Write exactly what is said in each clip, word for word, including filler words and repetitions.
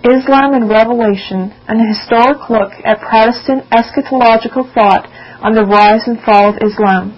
Islam and Revelation, an historic look at Protestant eschatological thought on the rise and fall of Islam.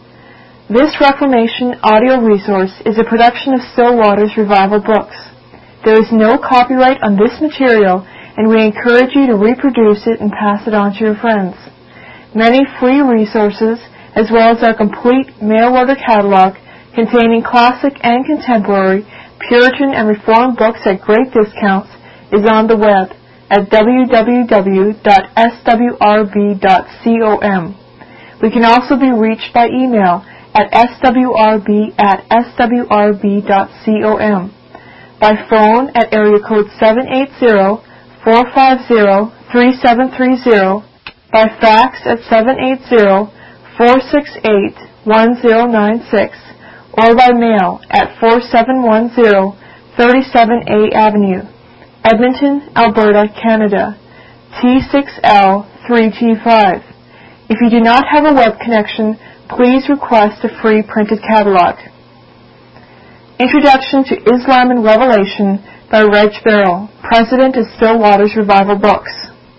This Reformation audio resource is a production of Still Waters Revival Books. There is no copyright on this material, and we encourage you to reproduce it and pass it on to your friends. Many free resources, as well as our complete mail-order catalog containing classic and contemporary, Puritan and Reformed books at great discounts, is on the web at w w w dot s w r b dot com. We can also be reached by email at s w r b at s w r b dot com, by phone at area code seven eight zero, four five zero, three seven three zero, by fax at seven eight zero, four six eight, one zero nine six, or by mail at four seven one zero, thirty-seven A Avenue, Edmonton, Alberta, Canada, T six L three T five. If you do not have a web connection, please request a free printed catalog. Introduction to Islam and Revelation by Reg Farrell, President of Still Waters Revival Books.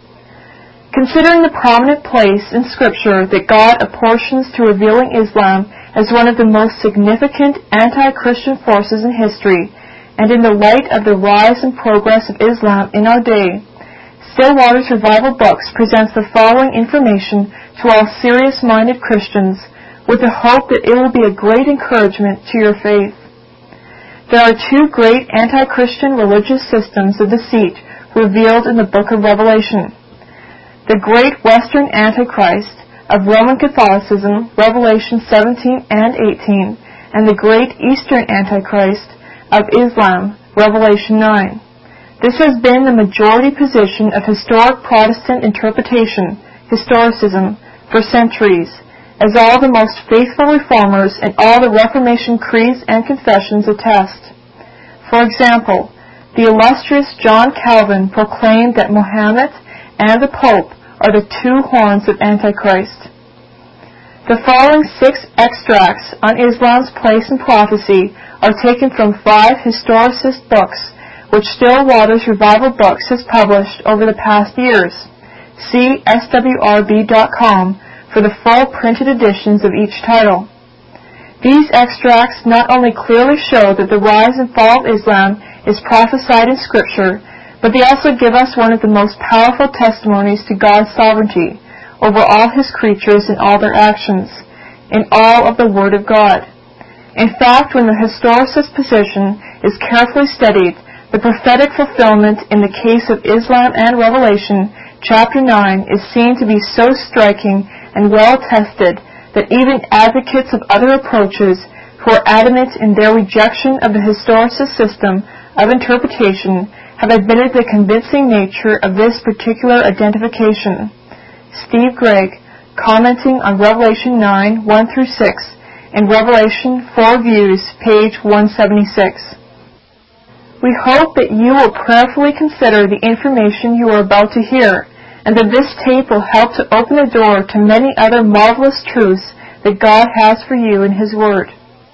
Considering the prominent place in Scripture that God apportions to revealing Islam as one of the most significant anti-Christian forces in history, and in the light of the rise and progress of Islam in our day, Still Waters Revival Books presents the following information to all serious-minded Christians, with the hope that it will be a great encouragement to your faith. There are two great anti-Christian religious systems of deceit revealed in the book of Revelation. The great Western Antichrist of Roman Catholicism, Revelation seventeen and eighteen, and the great Eastern Antichrist of Islam, Revelation nine. This has been the majority position of historic Protestant interpretation, historicism, for centuries, as all the most faithful reformers and all the Reformation creeds and confessions attest. For example, the illustrious John Calvin proclaimed that Mohammed and the Pope are the two horns of Antichrist. The following six extracts on Islam's place in prophecy are taken from five historicist books which Still Waters Revival Books has published over the past years. See s w r b dot com for the full printed editions of each title. These extracts not only clearly show that the rise and fall of Islam is prophesied in Scripture, but they also give us one of the most powerful testimonies to God's sovereignty over all His creatures and all their actions, in all of the Word of God. In fact, when the historicist position is carefully studied, the prophetic fulfillment in the case of Islam and Revelation, chapter nine, is seen to be so striking and well tested that even advocates of other approaches who are adamant in their rejection of the historicist system of interpretation have admitted the convincing nature of this particular identification. Steve Gregg, commenting on Revelation nine, one through six, in Revelation four Views, page one seventy-six. We hope that you will prayerfully consider the information you are about to hear, and that this tape will help to open the door to many other marvelous truths that God has for you in His Word.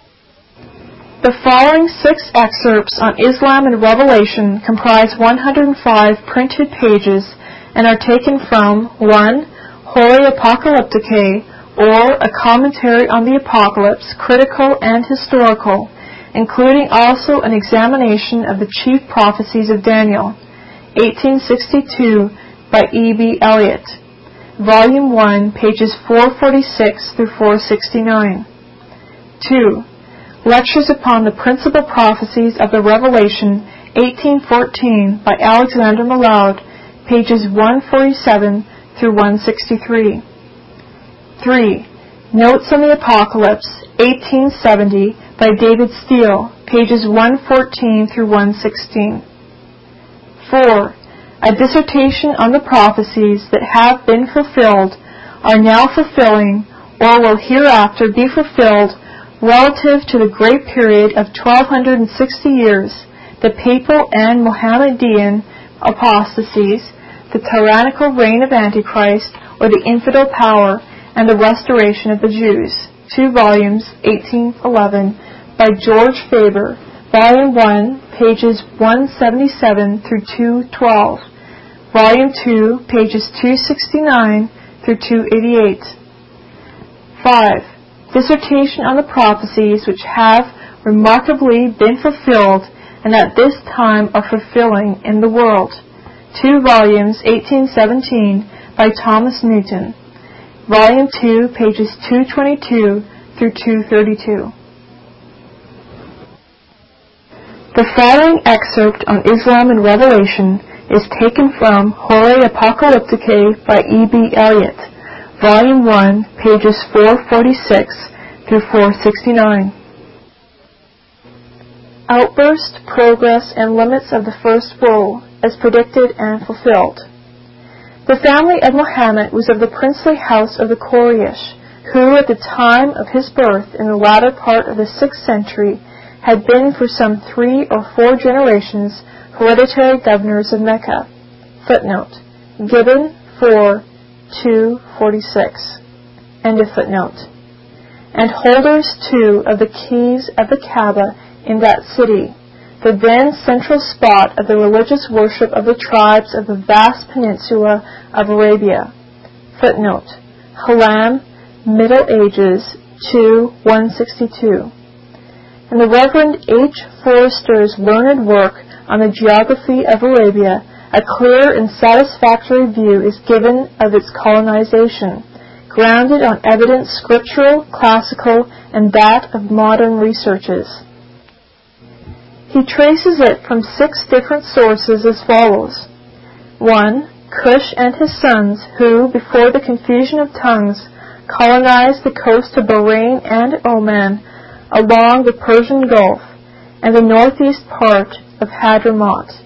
The following six excerpts on Islam and Revelation comprise one hundred five printed pages and are taken from one. Holy Apocalypticae, or a commentary on the Apocalypse, critical and historical, including also an examination of the chief prophecies of Daniel, eighteen sixty-two, by E B Elliott, Volume one, pages four forty-six through four sixty-nine. two. Lectures upon the Principal Prophecies of the Revelation, eighteen fourteen, by Alexander Mallard, pages one forty-seven through one sixty-three. three. Notes on the Apocalypse, eighteen seventy, by David Steele, pages one fourteen through one sixteen. four. A dissertation on the prophecies that have been fulfilled, are now fulfilling, or will hereafter be fulfilled relative to the great period of twelve sixty years, the papal and Mohammedan apostasies, the tyrannical reign of Antichrist, or the infidel power, and the restoration of the Jews. Two volumes, eighteen eleven, by George Faber, Volume one, pages one seventy-seven through two twelve, Volume two, pages two sixty-nine through two eighty-eight. five. Dissertation on the prophecies which have remarkably been fulfilled and at this time are fulfilling in the world. Two volumes, eighteen seventeen, by Thomas Newton. Volume two, pages two twenty-two through two thirty-two. The following excerpt on Islam and Revelation is taken from Horae Apocalypticae by E B Elliott, Volume one, pages four forty-six through four sixty-nine. Outburst, progress, and limits of the first woe, as predicted and fulfilled. The family of Muhammad was of the princely house of the Quraysh, who at the time of his birth in the latter part of the sixth century had been for some three or four generations hereditary governors of Mecca. Footnote. Gibbon four, two forty-six. End of footnote. And holders, too, of the keys of the Kaaba in that city, the then central spot of the religious worship of the tribes of the vast peninsula of Arabia. Footnote. Halam, Middle Ages, two one sixty-two. In the Reverend H. Forster's learned work on the geography of Arabia, a clear and satisfactory view is given of its colonization, grounded on evidence scriptural, classical, and that of modern researches. He traces it from six different sources as follows. one. Cush and his sons, who, before the confusion of tongues, colonized the coast of Bahrain and Oman, along the Persian Gulf, and the northeast part of Hadramaut.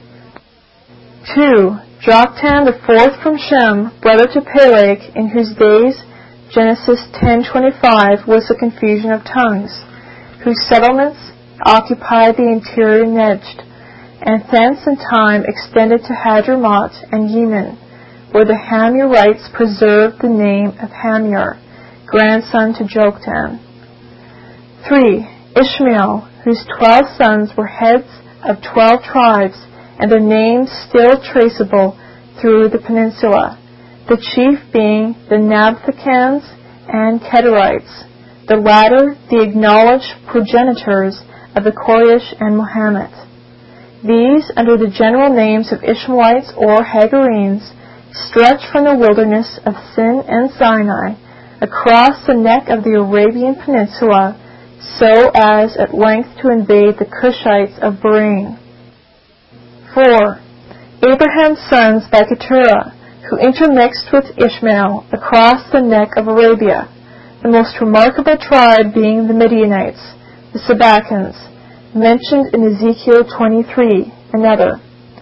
two. Joktan the fourth from Shem, brother to Peleg, in whose days, Genesis ten twenty-five, was the confusion of tongues, whose settlements occupied the interior Nejd, and thence in time extended to Hadramaut and Yemen, where the Hamurites preserved the name of Hamur, grandson to Joktan. three. Ishmael, whose twelve sons were heads of twelve tribes, and their names still traceable through the peninsula, the chief being the Nabathans and Kedarites, the latter the acknowledged progenitors of the Quraysh and Muhammad. These, under the general names of Ishmaelites or Hagarenes, stretch from the wilderness of Sin and Sinai across the neck of the Arabian Peninsula, so as at length to invade the Cushites of Bahrain. four. Abraham's sons by Keturah, who intermixed with Ishmael across the neck of Arabia, the most remarkable tribe being the Midianites, the Sabacans, mentioned in Ezekiel twenty-three, another.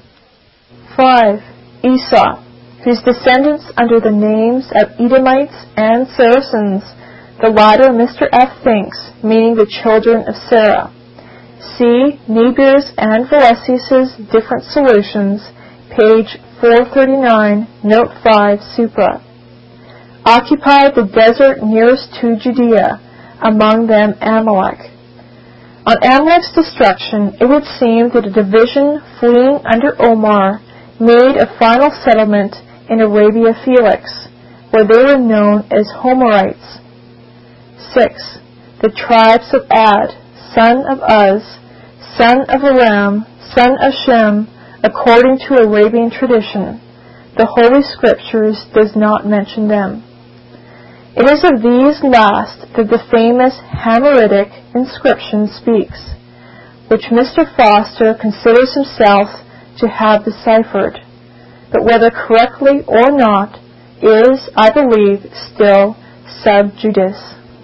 five. Esau, whose descendants under the names of Edomites and Saracens, the latter Mister F. thinks, meaning the children of Sarah. See Niebuhr's and Valesius's Different Solutions, page four thirty-nine, note five, supra. Occupied the desert nearest to Judea, among them Amalek. On Amalek's destruction, it would seem that a division fleeing under Omar made a final settlement in Arabia Felix, where they were known as Homerites. six. The tribes of Ad, son of Uz, son of Aram, son of Shem, according to Arabian tradition. The Holy Scriptures does not mention them. It is of these last that the famous Hamuritic inscription speaks, which Mister Foster considers himself to have deciphered, but whether correctly or not is, I believe, still sub judice.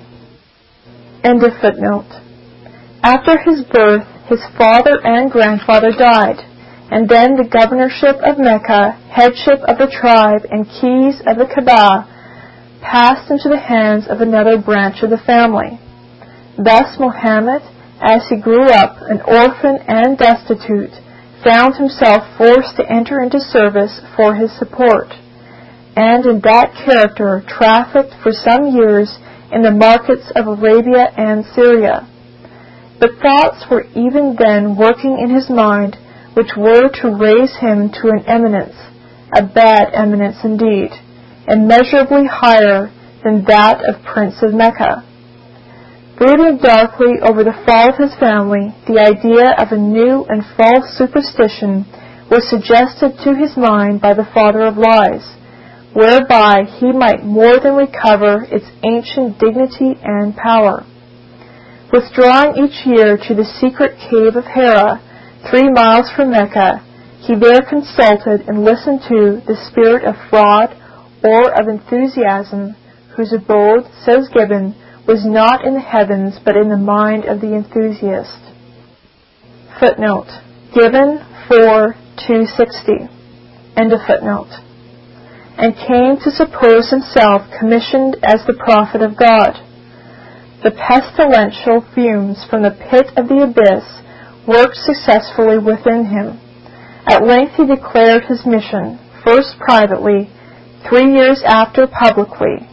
End of footnote. After his birth, his father and grandfather died, and then the governorship of Mecca, headship of the tribe, and keys of the Kaaba passed into the hands of another branch of the family. Thus Muhammad, as he grew up, an orphan and destitute, found himself forced to enter into service for his support, and in that character trafficked for some years in the markets of Arabia and Syria. But thoughts were even then working in his mind which were to raise him to an eminence, a bad eminence indeed, immeasurably higher than that of Prince of Mecca. Brooding darkly over the fall of his family, the idea of a new and false superstition was suggested to his mind by the father of lies, whereby he might more than recover its ancient dignity and power. Withdrawing each year to the secret cave of Hira, three miles from Mecca, he there consulted and listened to the spirit of fraud or of enthusiasm, whose abode, says Gibbon, was not in the heavens but in the mind of the enthusiast. Footnote. Gibbon four two sixty. End of footnote. And came to suppose himself commissioned as the prophet of God. The pestilential fumes from the pit of the abyss worked successfully within him. At length he declared his mission, first privately, three years after publicly.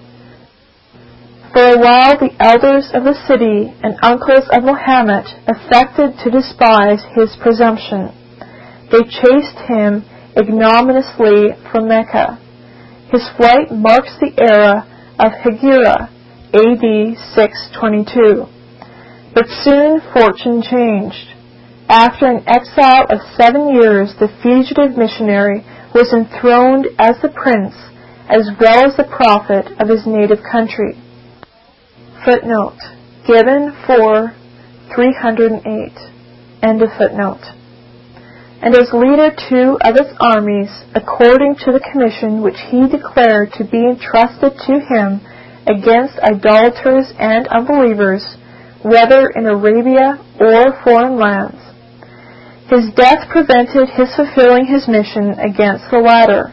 For a while the elders of the city and uncles of Mohammed affected to despise his presumption. They chased him ignominiously from Mecca. His flight marks the era of Hegira, A D six twenty-two. But soon fortune changed. After an exile of seven years, the fugitive missionary was enthroned as the prince, as well as the prophet of his native country. Footnote. Gibbon four three oh eight. End of footnote. And as leader too of its armies, according to the commission which he declared to be entrusted to him against idolaters and unbelievers, whether in Arabia or foreign lands. His death prevented his fulfilling his mission against the latter.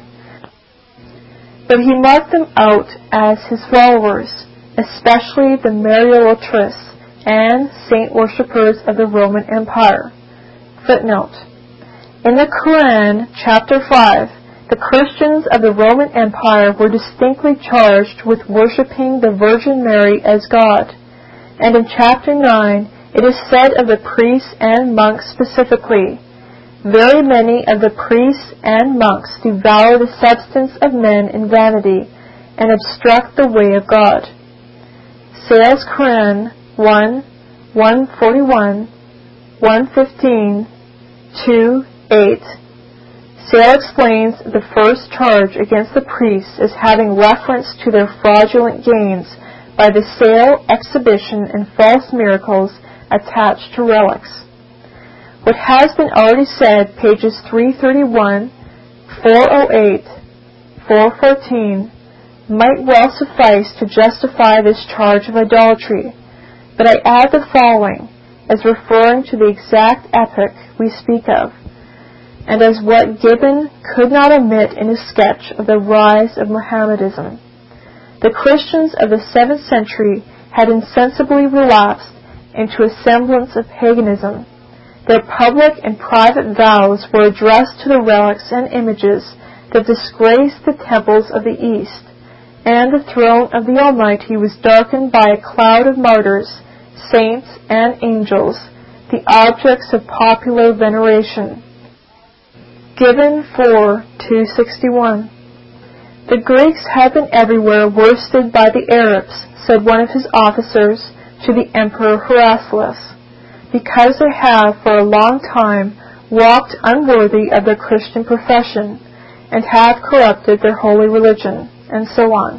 But he marked them out as his followers, especially the Mariolatrists and saint worshippers of the Roman Empire. Footnote. In the Quran, chapter five, the Christians of the Roman Empire were distinctly charged with worshipping the Virgin Mary as God, and in chapter nine it is said of the priests and monks specifically, "Very many of the priests and monks devour the substance of men in vanity and obstruct the way of God." Sales Quran one, one forty-one, one fifteen, two, eight. Sale explains the first charge against the priests as having reference to their fraudulent gains by the sale, exhibition, and false miracles attached to relics. What has been already said, pages three thirty-one, four oh eight, four fourteen, might well suffice to justify this charge of idolatry, but I add the following, as referring to the exact epoch we speak of, and as what Gibbon could not omit in his sketch of the rise of Mohammedanism. The Christians of the seventh century had insensibly relapsed into a semblance of paganism. Their public and private vows were addressed to the relics and images that disgraced the temples of the East, and the throne of the Almighty was darkened by a cloud of martyrs, saints, and angels, the objects of popular veneration. Gibbon four two sixty-one. The Greeks have been everywhere worsted by the Arabs, said one of his officers to the Emperor Heraclius, because they have for a long time walked unworthy of their Christian profession, and have corrupted their holy religion, and so on.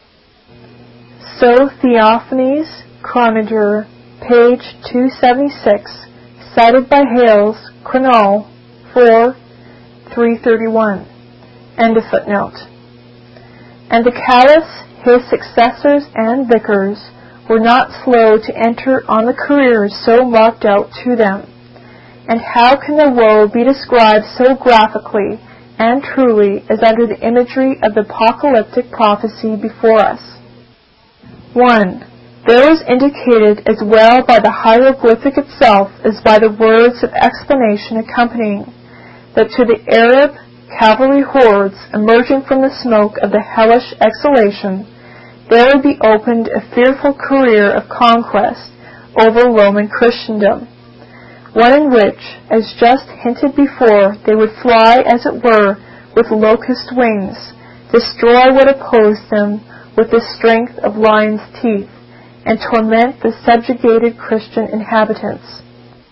So Theophanes, Chronometer, page two seventy-six, cited by Hales, Chronol, four, three thirty-one. End of footnote. And the caliphs, his successors and vicars, were not slow to enter on the careers so marked out to them. And how can their woe be described so graphically and truly as under the imagery of the apocalyptic prophecy before us? one. There is indicated as well by the hieroglyphic itself as by the words of explanation accompanying, that to the Arab cavalry hordes emerging from the smoke of the hellish exhalation, there would be opened a fearful career of conquest over Roman Christendom, one in which, as just hinted before, they would fly, as it were, with locust wings, destroy what opposed them with the strength of lions' teeth, and torment the subjugated Christian inhabitants.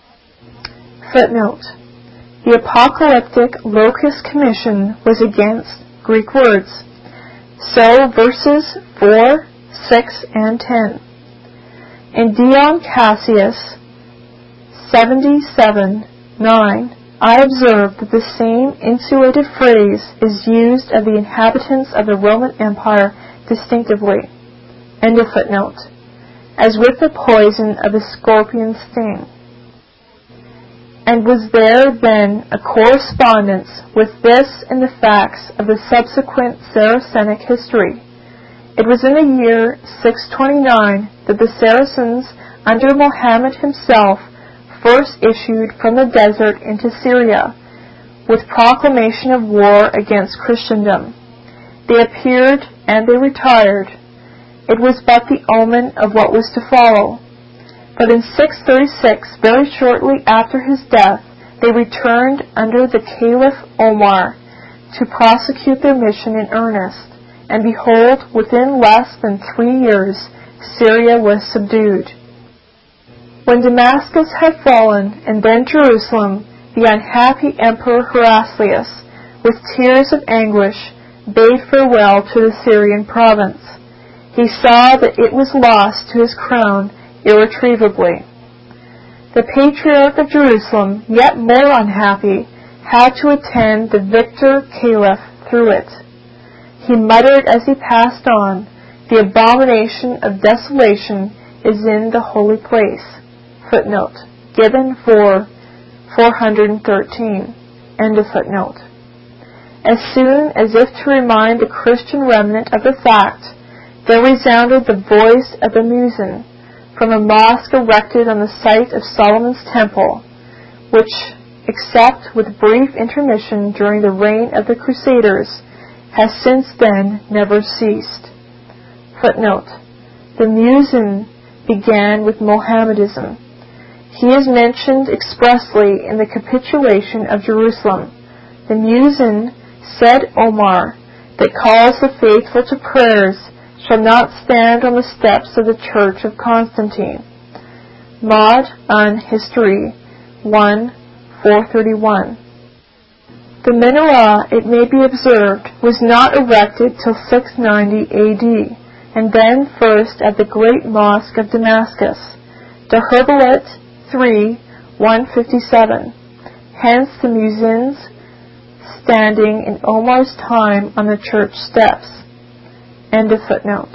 Footnote: the apocalyptic locust commission was against Greek words. So verses four, six, and ten. In Dion Cassius seventy-seven nine, I observe that the same insulated phrase is used of the inhabitants of the Roman Empire distinctively. End of footnote. As with the poison of the scorpion's sting. And was there then a correspondence with this in the facts of the subsequent Saracenic history? It was in the year six twenty-nine that the Saracens, under Mohammed himself, first issued from the desert into Syria, with proclamation of war against Christendom. They appeared and they retired. It was but the omen of what was to follow. But in six thirty-six, very shortly after his death, they returned under the Caliph Omar to prosecute their mission in earnest, and behold, within less than three years, Syria was subdued. When Damascus had fallen, and then Jerusalem, the unhappy Emperor Heraclius, with tears of anguish, bade farewell to the Syrian province. He saw that it was lost to his crown irretrievably. The Patriarch of Jerusalem, yet more unhappy, had to attend the victor Caliph through it. He muttered as he passed on, "The abomination of desolation is in the holy place." Footnote. Gibbon for four hundred thirteen. End of footnote. As soon as if to remind the Christian remnant of the fact, there resounded the voice of the muezzin from a mosque erected on the site of Solomon's temple, which, except with brief intermission during the reign of the Crusaders, has since then never ceased. Footnote. The muezzin began with Mohammedism. He is mentioned expressly in the capitulation of Jerusalem. The muezzin, said Omar, that calls the faithful to prayers shall not stand on the steps of the church of Constantine. Maud un History one, four thirty-one. The menorah, it may be observed, was not erected till six ninety A D, and then first at the great mosque of Damascus. De Herbelet three, one fifty-seven. Hence the muezzins standing in Omar's time on the church steps. End of footnote.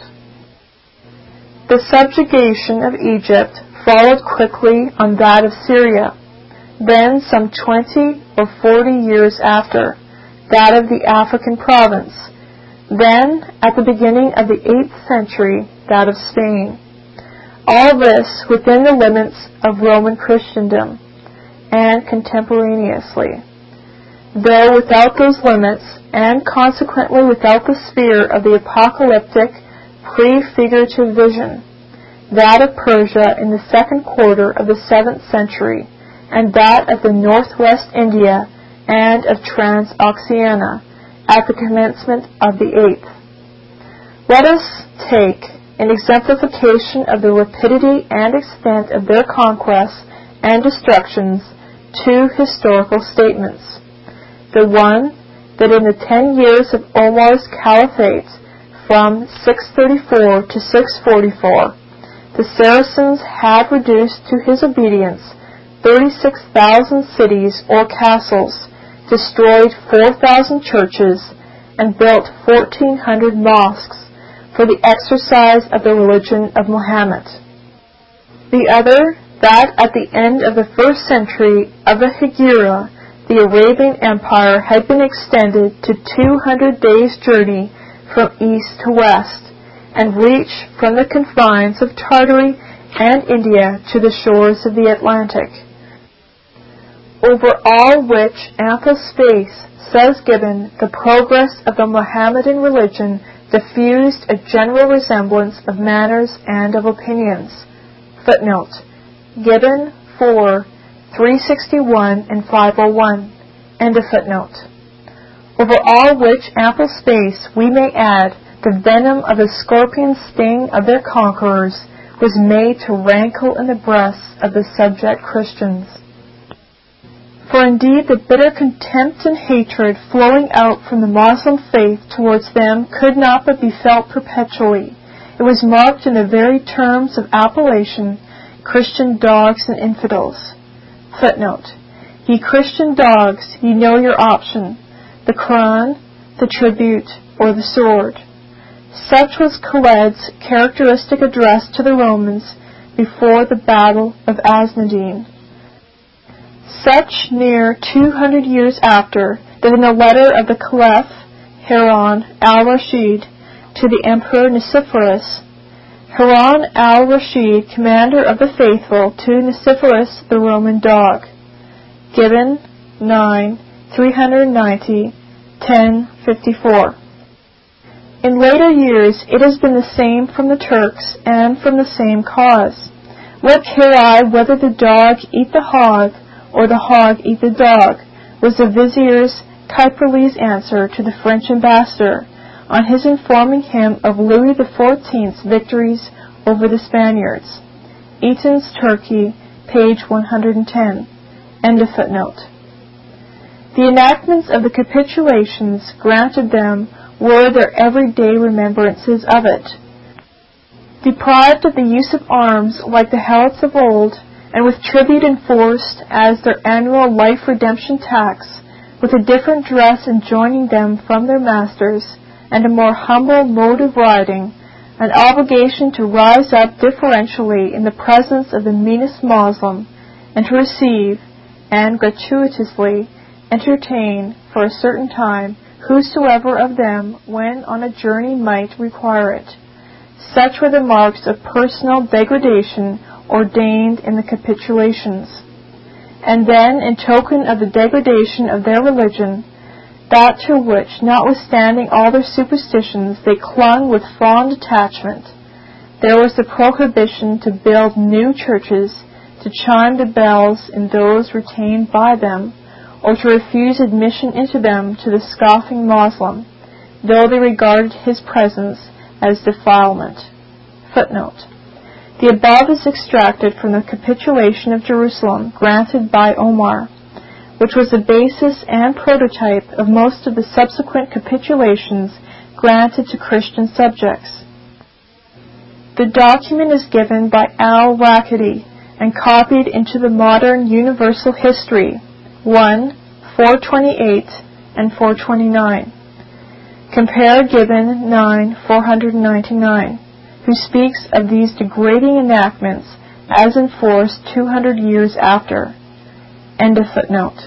The subjugation of Egypt followed quickly on that of Syria. Then, some twenty or forty years after, that of the African province. Then, at the beginning of the eighth century, that of Spain. All this within the limits of Roman Christendom, and contemporaneously. Though without those limits, and consequently without the sphere of the apocalyptic, prefigurative vision, that of Persia in the second quarter of the seventh century, and that of the northwest India and of Transoxiana at the commencement of the eighth. Let us take, in exemplification of the rapidity and extent of their conquests and destructions, two historical statements. The one, that in the ten years of Omar's caliphate, from six thirty-four to six forty-four, the Saracens had reduced to his obedience thirty-six thousand cities or castles, destroyed four thousand churches, and built fourteen hundred mosques for the exercise of the religion of Mohammed. The other, that at the end of the first century of the Hegira, the Arabian Empire had been extended to two hundred days' journey from east to west, and reached from the confines of Tartary and India to the shores of the Atlantic. Over all which ample space, says Gibbon, the progress of the Mohammedan religion diffused a general resemblance of manners and of opinions. Footnote. Gibbon four, three sixty-one and five oh one. End of footnote. Over all which ample space we may add the venom of the scorpion's sting of their conquerors was made to rankle in the breasts of the subject Christians. For indeed the bitter contempt and hatred flowing out from the Moslem faith towards them could not but be felt perpetually. It was marked in the very terms of appellation, Christian dogs and infidels. Footnote. Ye Christian dogs, ye know your option, the Quran, the tribute, or the sword. Such was Khaled's characteristic address to the Romans before the Battle of Asnadine. Such near two hundred years after, that in the letter of the Caliph Harun al-Rashid to the Emperor Nicephorus, Harun al-Rashid, commander of the faithful, to Nicephorus the Roman dog. Gibbon nine, three ninety, ten fifty-four. In later years it has been the same from the Turks, and from the same cause. What care I whether the dog eat the hog, or the hog eat the dog, was the vizier's Kuiperli's answer to the French ambassador, on his informing him of Louis the Fourteenth's victories over the Spaniards. Eaton's Turkey, page one hundred ten. End of footnote. The enactments of the capitulations granted them were their everyday remembrances of it. Deprived of the use of arms like the Helots of old, and with tribute enforced as their annual life redemption tax, with a different dress enjoining them from their masters, and a more humble mode of riding, an obligation to rise up differentially in the presence of the meanest Moslem, and to receive, and gratuitously entertain for a certain time whosoever of them, when on a journey, might require it. Such were the marks of personal degradation ordained in the capitulations. And then, in token of the degradation of their religion, that to which, notwithstanding all their superstitions, they clung with fond attachment, there was the prohibition to build new churches, to chime the bells in those retained by them, or to refuse admission into them to the scoffing Moslem, though they regarded his presence as defilement. Footnote. The above is extracted from the capitulation of Jerusalem granted by Omar, which was the basis and prototype of most of the subsequent capitulations granted to Christian subjects. The document is given by al-Raqidi and copied into the modern Universal History, one, four twenty-eight and four twenty-nine. Compare Gibbon nine, four ninety-nine, who speaks of these degrading enactments as enforced two hundred years after. End of footnote.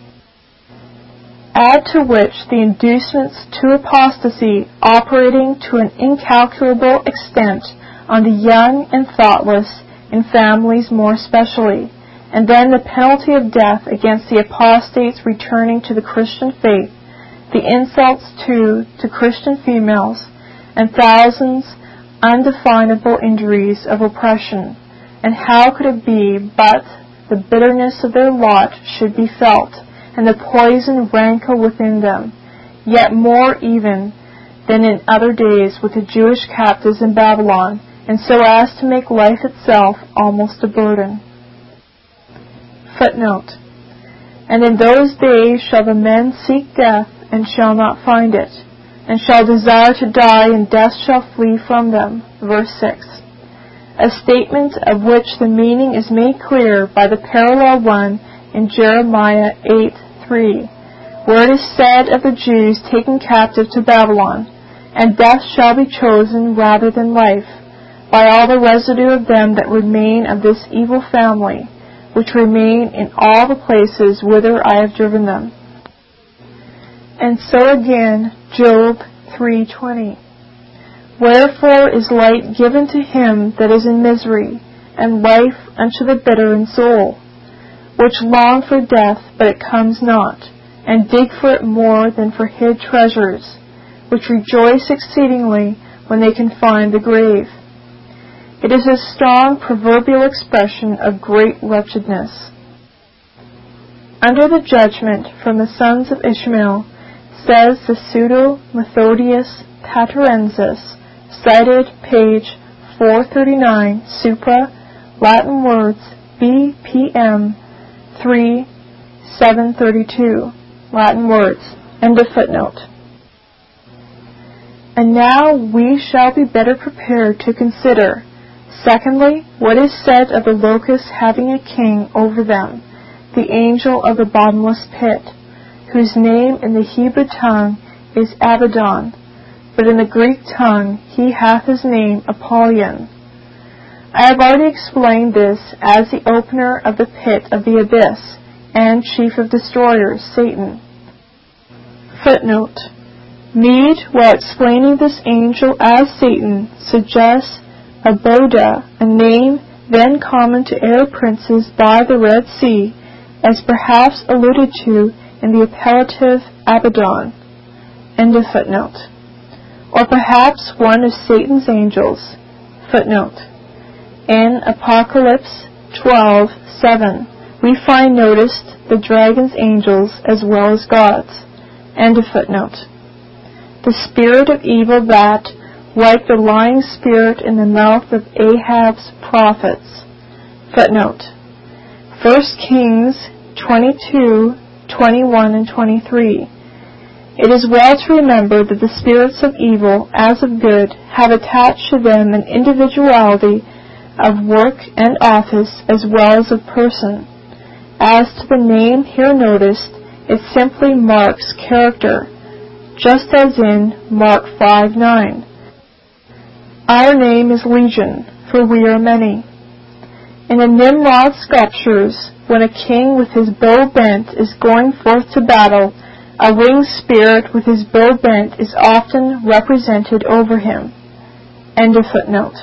Add to which the inducements to apostasy operating to an incalculable extent on the young and thoughtless, in families more especially, and then the penalty of death against the apostates returning to the Christian faith, the insults too to Christian females, and thousands undefinable injuries of oppression. And how could it be but the bitterness of their lot should be felt, and the poison rankle within them, yet more even than in other days with the Jewish captives in Babylon, and so as to make life itself almost a burden. Footnote. And in those days shall the men seek death, and shall not find it, and shall desire to die, and death shall flee from them. Verse six. A statement of which the meaning is made clear by the parallel one in Jeremiah eight three, where it is said of the Jews taken captive to Babylon, and death shall be chosen rather than life, by all the residue of them that remain of this evil family, which remain in all the places whither I have driven them. And so again, Job three twenty. Wherefore is light given to him that is in misery, and life unto the bitter in soul, which long for death, but it comes not, and dig for it more than for hid treasures, which rejoice exceedingly when they can find the grave. It is a strong proverbial expression of great wretchedness. Under the judgment from the sons of Ishmael, says the Pseudo-Methodius Tatarensis, cited page four thirty-nine, Supra, Latin words, B P M three seven thirty-two, Latin words, end of footnote. And now we shall be better prepared to consider, secondly, what is said of the locusts having a king over them, the angel of the bottomless pit, whose name in the Hebrew tongue is Abaddon, but in the Greek tongue he hath his name Apollyon. I have already explained this as the opener of the pit of the abyss, and chief of destroyers, Satan. Footnote. Mead, while explaining this angel as Satan, suggests Aboda, a name then common to Arab princes by the Red Sea, as perhaps alluded to in the appellative Abaddon. End of footnote. Or perhaps one of Satan's angels. Footnote. In Apocalypse twelve seven, we find noticed the dragon's angels as well as gods. End of footnote. The spirit of evil that, like the lying spirit in the mouth of Ahab's prophets. Footnote. First Kings twenty-two, twenty-one, and twenty-three. It is well to remember that the spirits of evil, as of good, have attached to them an individuality of work and office as well as of person. As to the name here noticed, it simply marks character, just as in Mark five nine. Our name is Legion, for we are many. In the Nimrod sculptures, when a king with his bow bent is going forth to battle, a winged spirit with his bow bent is often represented over him. End of footnote.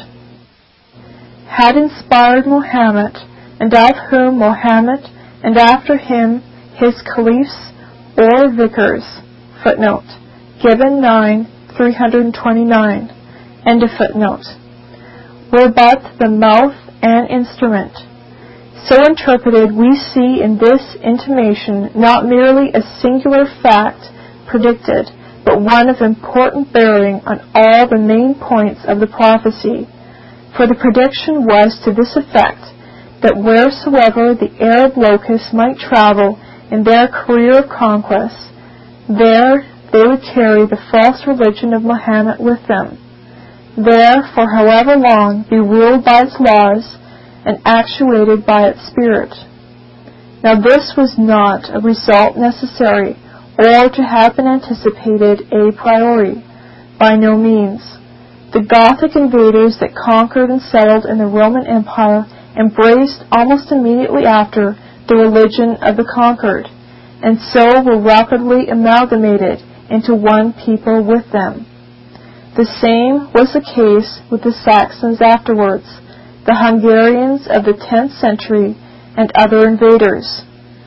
Had inspired Mohammed, and of whom Mohammed, and after him his caliphs or vicars. Footnote. Gibbon nine, three twenty-nine. End of footnote. Were but the mouth and instrument. So interpreted, we see in this intimation not merely a singular fact predicted, but one of important bearing on all the main points of the prophecy. For the prediction was to this effect, that wheresoever the Arab locusts might travel in their career of conquest, there they would carry the false religion of Mohammed with them, there for however long be ruled by its laws and actuated by its spirit. Now this was not a result necessary or to have been anticipated a priori, by no means. The Gothic invaders that conquered and settled in the Roman Empire embraced almost immediately after the religion of the conquered, and so were rapidly amalgamated into one people with them. The same was the case with the Saxons afterwards, the Hungarians of the tenth century, and other invaders.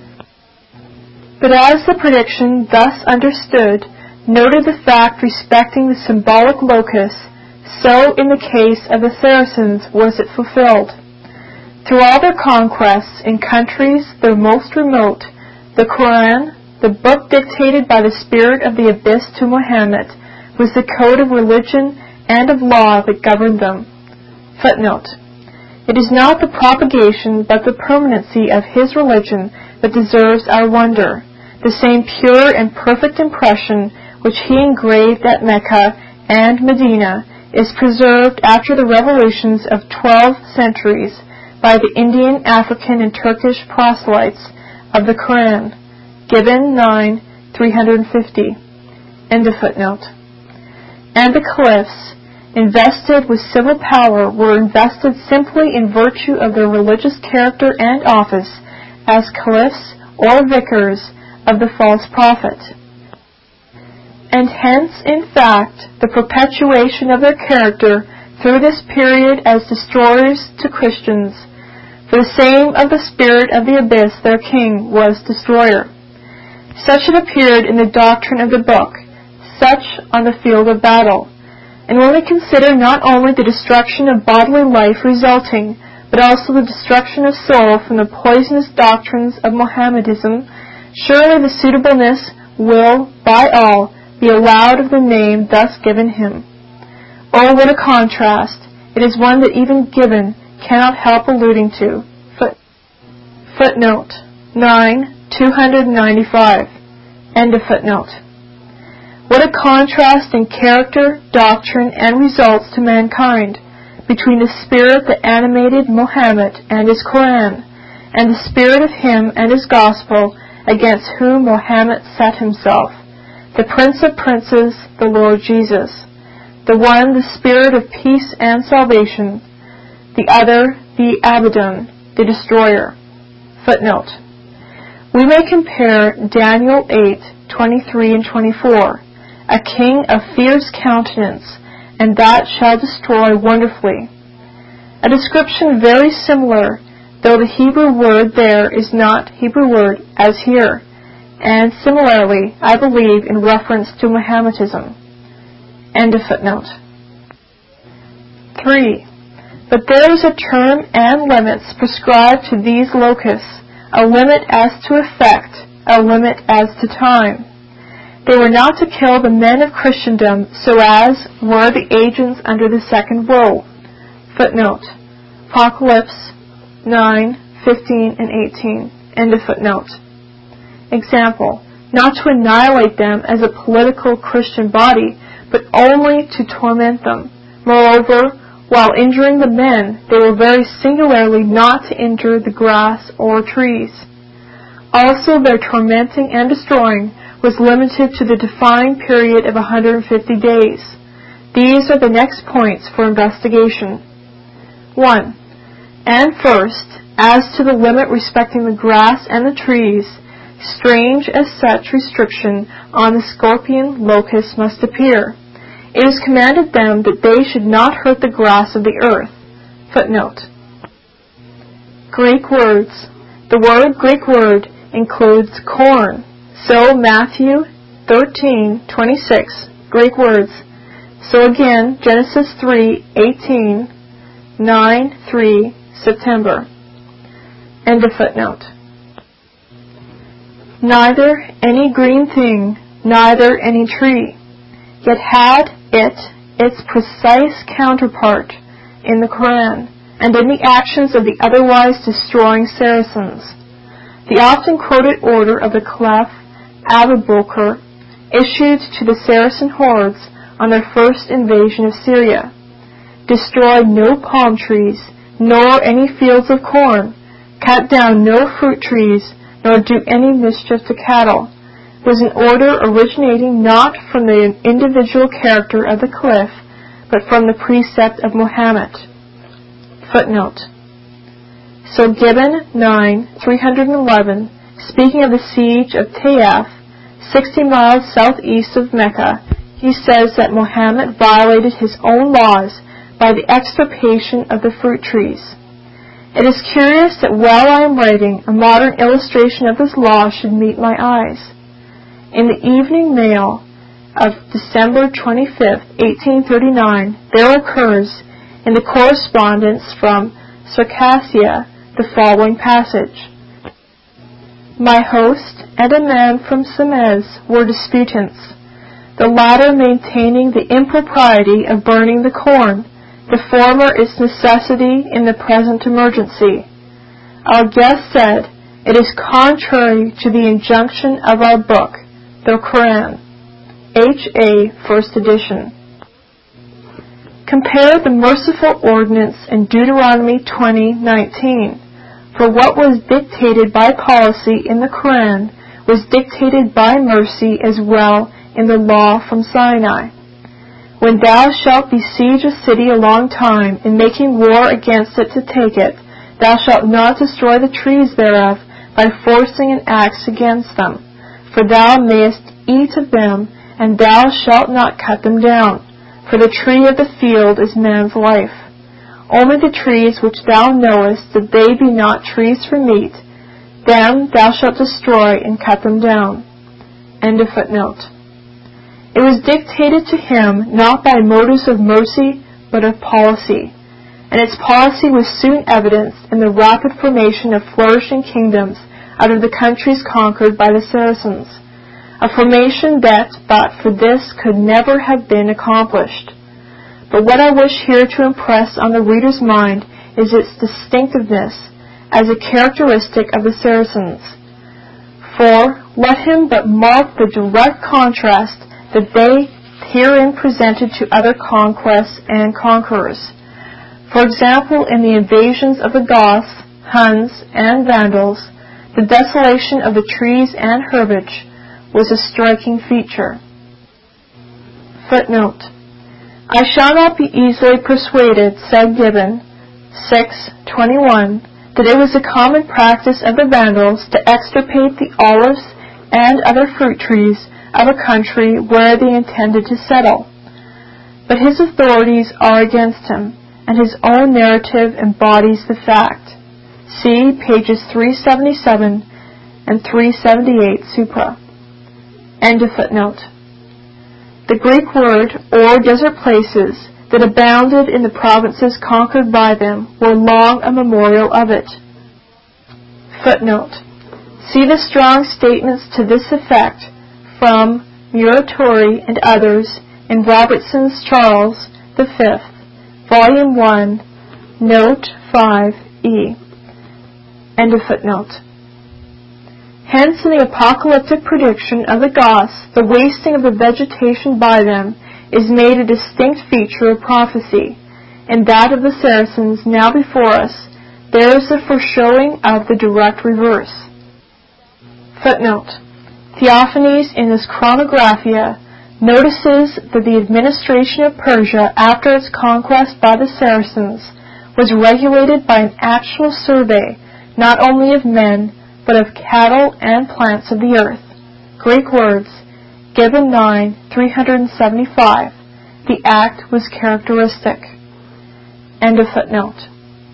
But as the prediction thus understood noted the fact respecting the symbolic locus, so in the case of the Saracens was it fulfilled. Through all their conquests in countries their most remote, the Quran, the book dictated by the spirit of the abyss to Muhammad, was the code of religion and of law that governed them. Footnote. It is not the propagation but the permanency of his religion that deserves our wonder. The same pure and perfect impression which he engraved at Mecca and Medina is preserved after the revolutions of twelve centuries by the Indian, African, and Turkish proselytes of the Quran. Gibbon nine, three fifty. End of footnote. And the caliphs, invested with civil power, were invested simply in virtue of their religious character and office as caliphs or vicars of the false prophet. And hence, in fact, the perpetuation of their character through this period as destroyers to Christians. For the same of the spirit of the abyss, their king was destroyer. Such it appeared in the doctrine of the book, such on the field of battle. And when we consider not only the destruction of bodily life resulting, but also the destruction of soul from the poisonous doctrines of Mohammedanism, surely the suitableness will, by all, be allowed of the name thus given him. Oh, what a contrast! It is one that even Gibbon cannot help alluding to. Foot, footnote nine, two ninety-five. End of footnote. What a contrast in character, doctrine, and results to mankind between the spirit that animated Mohammed and his Quran, and the spirit of him and his gospel against whom Mohammed set himself, the Prince of Princes, the Lord Jesus, the one the spirit of peace and salvation, the other the Abaddon, the destroyer. Footnote. We may compare Daniel eight, twenty-three and twenty-four, a king of fierce countenance, and that shall destroy wonderfully. A description very similar, though the Hebrew word there is not Hebrew word as here, and similarly, I believe, in reference to Mohammedanism. End of footnote. three. But there is a term and limits prescribed to these locusts, a limit as to effect, a limit as to time. They were not to kill the men of Christendom so as were the agents under the second woe. Footnote. Apocalypse nine, fifteen, and eighteen. End of footnote. Example. Not to annihilate them as a political Christian body, but only to torment them. Moreover, while injuring the men, they were very singularly not to injure the grass or trees. Also, their tormenting and destroying was limited to the defined period of one hundred fifty days. These are the next points for investigation. one. And first, as to the limit respecting the grass and the trees, strange as such restriction on the scorpion locust must appear, it is commanded them that they should not hurt the grass of the earth. Footnote. Greek words. The word Greek word includes corn. So Matthew thirteen, twenty-six, Greek words. So again, Genesis three, eighteen, nine, three, September. End of footnote. Neither any green thing, neither any tree, yet had it its precise counterpart in the Quran, and in the actions of the otherwise destroying Saracens. The often quoted order of the Caliph Abu Bakr issued to the Saracen hordes on their first invasion of Syria: destroy no palm trees, nor any fields of corn, cut down no fruit trees, nor do any mischief to cattle, was an order originating not from the individual character of the Caliph, but from the precept of Muhammad. Footnote. So Gibbon nine, three eleven, speaking of the siege of Taif, sixty miles southeast of Mecca, he says that Muhammad violated his own laws by the extirpation of the fruit trees. It is curious that while I am writing, a modern illustration of this law should meet my eyes. In the Evening Mail of December twenty-fifth, eighteen thirty-nine, there occurs, in the correspondence from Circassia, the following passage. My host and a man from Semez were disputants, the latter maintaining the impropriety of burning the corn, the former its necessity in the present emergency. Our guest said, it is contrary to the injunction of our book, the Quran. H A First Edition. Compare the merciful ordinance in Deuteronomy twenty nineteen. For what was dictated by policy in the Quran was dictated by mercy as well in the law from Sinai. When thou shalt besiege a city a long time, in making war against it to take it, thou shalt not destroy the trees thereof by forcing an axe against them. For thou mayest eat of them, and thou shalt not cut them down. For the tree of the field is man's life. Only the trees which thou knowest that they be not trees for meat, them thou shalt destroy and cut them down. End of footnote. It was dictated to him not by motives of mercy, but of policy, and its policy was soon evidenced in the rapid formation of flourishing kingdoms out of the countries conquered by the Saracens, a formation that, but for this, could never have been accomplished. But what I wish here to impress on the reader's mind is its distinctiveness as a characteristic of the Saracens. For let him but mark the direct contrast that they herein presented to other conquests and conquerors. For example, in the invasions of the Goths, Huns, and Vandals, the desolation of the trees and herbage was a striking feature. Footnote: I shall not be easily persuaded, said Gibbon, six twenty-one, that it was a common practice of the Vandals to extirpate the olives and other fruit trees of a country where they intended to settle. But his authorities are against him, and his own narrative embodies the fact. See pages three seventy-seven and three seventy-eight supra. End of footnote. The Greek word, or desert places, that abounded in the provinces conquered by them were long a memorial of it. Footnote. See the strong statements to this effect from Muratori and others in Robertson's Charles the Fifth, Volume one, Note five E. End of footnote. Hence, in the apocalyptic prediction of the Goths, the wasting of the vegetation by them is made a distinct feature of prophecy. In that of the Saracens now before us, there is the foreshowing of the direct reverse. Footnote. Theophanes, in his Chronographia, notices that the administration of Persia after its conquest by the Saracens was regulated by an actual survey not only of men, but of cattle and plants of the earth. Greek words, Gibbon nine, three seventy-five. The act was characteristic. End of footnote.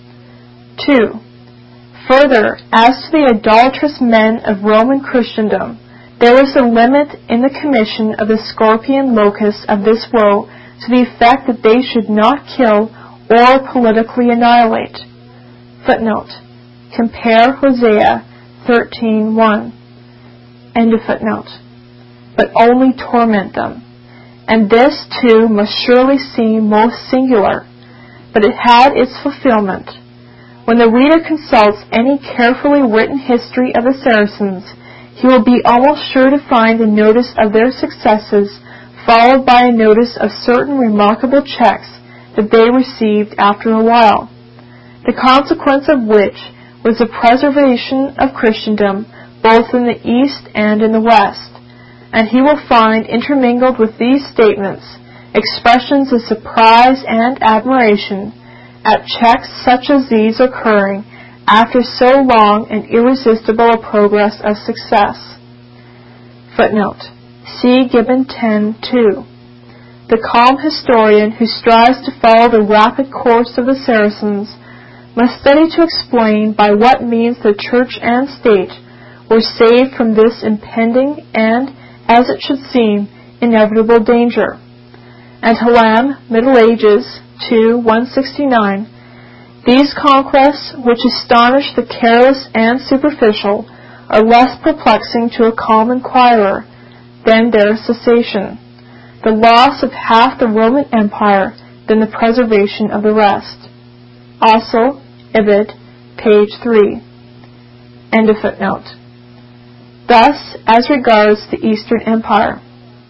two. Further, as to the idolatrous men of Roman Christendom, there was a limit in the commission of the scorpion locusts of this woe to the effect that they should not kill or politically annihilate. Footnote. Compare Hosea thirteen one. End of footnote. But only torment them. And this, too, must surely seem most singular, but it had its fulfillment. When the reader consults any carefully written history of the Saracens, he will be almost sure to find a notice of their successes followed by a notice of certain remarkable checks that they received after a while, the consequence of which was the preservation of Christendom both in the East and in the West. And he will find intermingled with these statements expressions of surprise and admiration at checks such as these occurring after so long and irresistible a progress of success. Footnote. See Gibbon ten two. The calm historian who strives to follow the rapid course of the Saracens must study to explain by what means the Church and State were saved from this impending and, as it should seem, inevitable danger. And Hallam, Middle Ages, two one sixty-nine. These conquests, which astonish the careless and superficial, are less perplexing to a calm inquirer than their cessation, the loss of half the Roman Empire than the preservation of the rest. Also, Ibid, page three. End of footnote. Thus, as regards the Eastern Empire.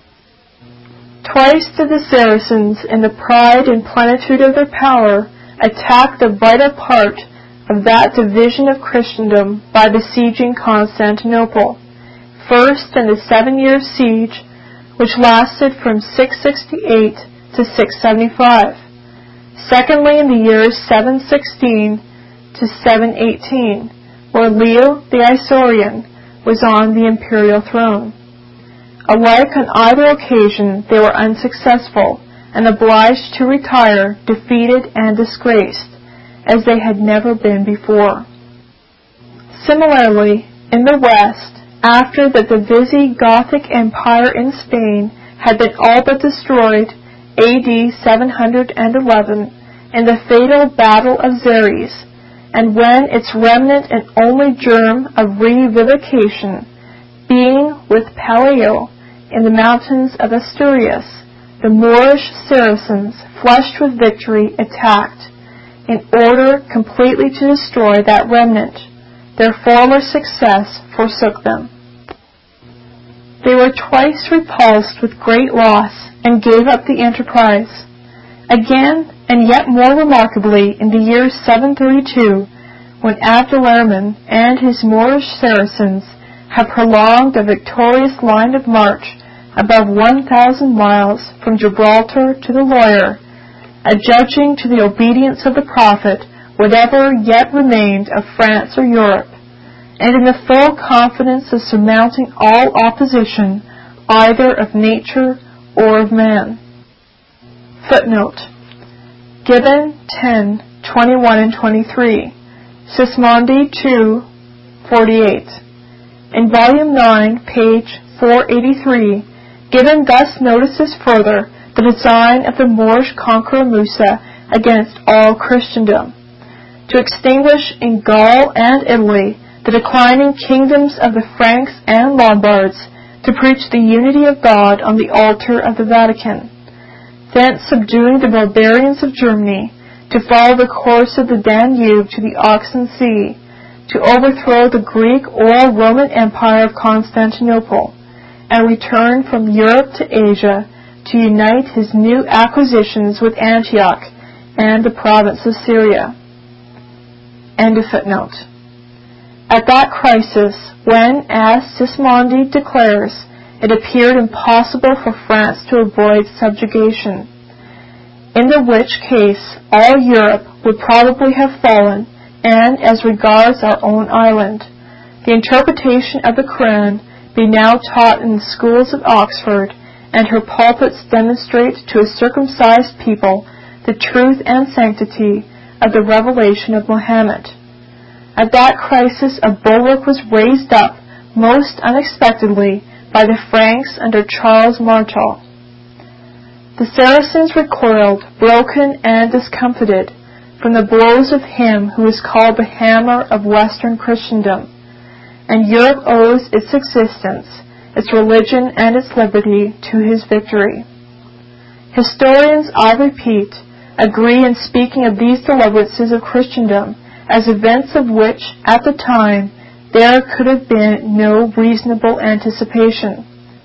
Twice did the Saracens, in the pride and plenitude of their power, attack the vital part of that division of Christendom by besieging Constantinople, first in the seven-year siege, which lasted from six sixty-eight to six seventy-five, secondly in the years seven sixteen to seven eighteen, where Leo the Isaurian was on the imperial throne. Alike on either occasion they were unsuccessful, and obliged to retire defeated and disgraced, as they had never been before. Similarly, in the West, after that the Visigothic Empire in Spain had been all but destroyed A D seven hundred eleven in the fatal Battle of Xeres, and when its remnant and only germ of revivification, being with Palaio in the mountains of Asturias, the Moorish Saracens, flushed with victory, attacked, in order completely to destroy that remnant. Their former success forsook them. They were twice repulsed with great loss and gave up the enterprise. Again, and yet more remarkably, in the year seven thirty-two, when Abdel-Rahman and his Moorish Saracens have prolonged a victorious line of march above one thousand miles from Gibraltar to the Loire, adjudging to the obedience of the Prophet whatever yet remained of France or Europe, and in the full confidence of surmounting all opposition, either of nature or of man. Footnote: Gibbon ten, twenty-one and twenty-three, Sismondi two, forty-eight. In Volume nine, page four eighty-three, Gibbon thus notices further the design of the Moorish conqueror Musa against all Christendom, to extinguish in Gaul and Italy the declining kingdoms of the Franks and Lombards, to preach the unity of God on the altar of the Vatican, thence subduing the barbarians of Germany, to follow the course of the Danube to the Oxen Sea, to overthrow the Greek or Roman Empire of Constantinople, and return from Europe to Asia to unite his new acquisitions with Antioch and the province of Syria. End of footnote. At that crisis, when, as Sismondi declares, it appeared impossible for France to avoid subjugation, in the which case all Europe would probably have fallen, and as regards our own island, the interpretation of the Quran be now taught in the schools of Oxford, and her pulpits demonstrate to a circumcised people the truth and sanctity of the revelation of Muhammad. At that crisis a bulwark was raised up most unexpectedly by the Franks under Charles Martel. The Saracens recoiled, broken and discomfited, from the blows of him who is called the hammer of Western Christendom, and Europe owes its existence, its religion, and its liberty to his victory. Historians, I repeat, agree in speaking of these deliverances of Christendom as events of which, at the time, there could have been no reasonable anticipation.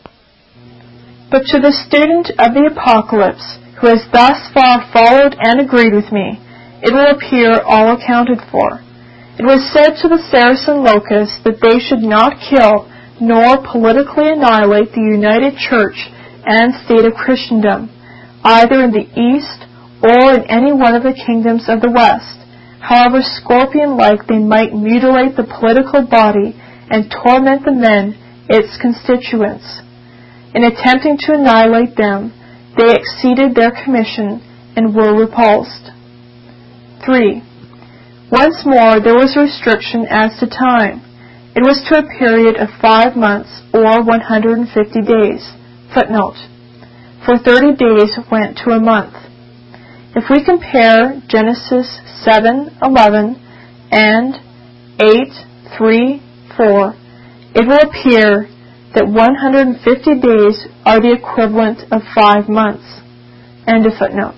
But to the student of the Apocalypse, who has thus far followed and agreed with me, it will appear all accounted for. It was said to the Saracen locusts that they should not kill nor politically annihilate the united church and state of Christendom, either in the East or in any one of the kingdoms of the West, however scorpion-like they might mutilate the political body and torment the men, its constituents. In attempting to annihilate them, they exceeded their commission and were repulsed. three. Once more there was a restriction as to time. It was to a period of five months or one hundred fifty days. Footnote: For thirty days went to a month. If we compare Genesis seven eleven and eight three four, it will appear that one hundred fifty days are the equivalent of five months. End of footnote.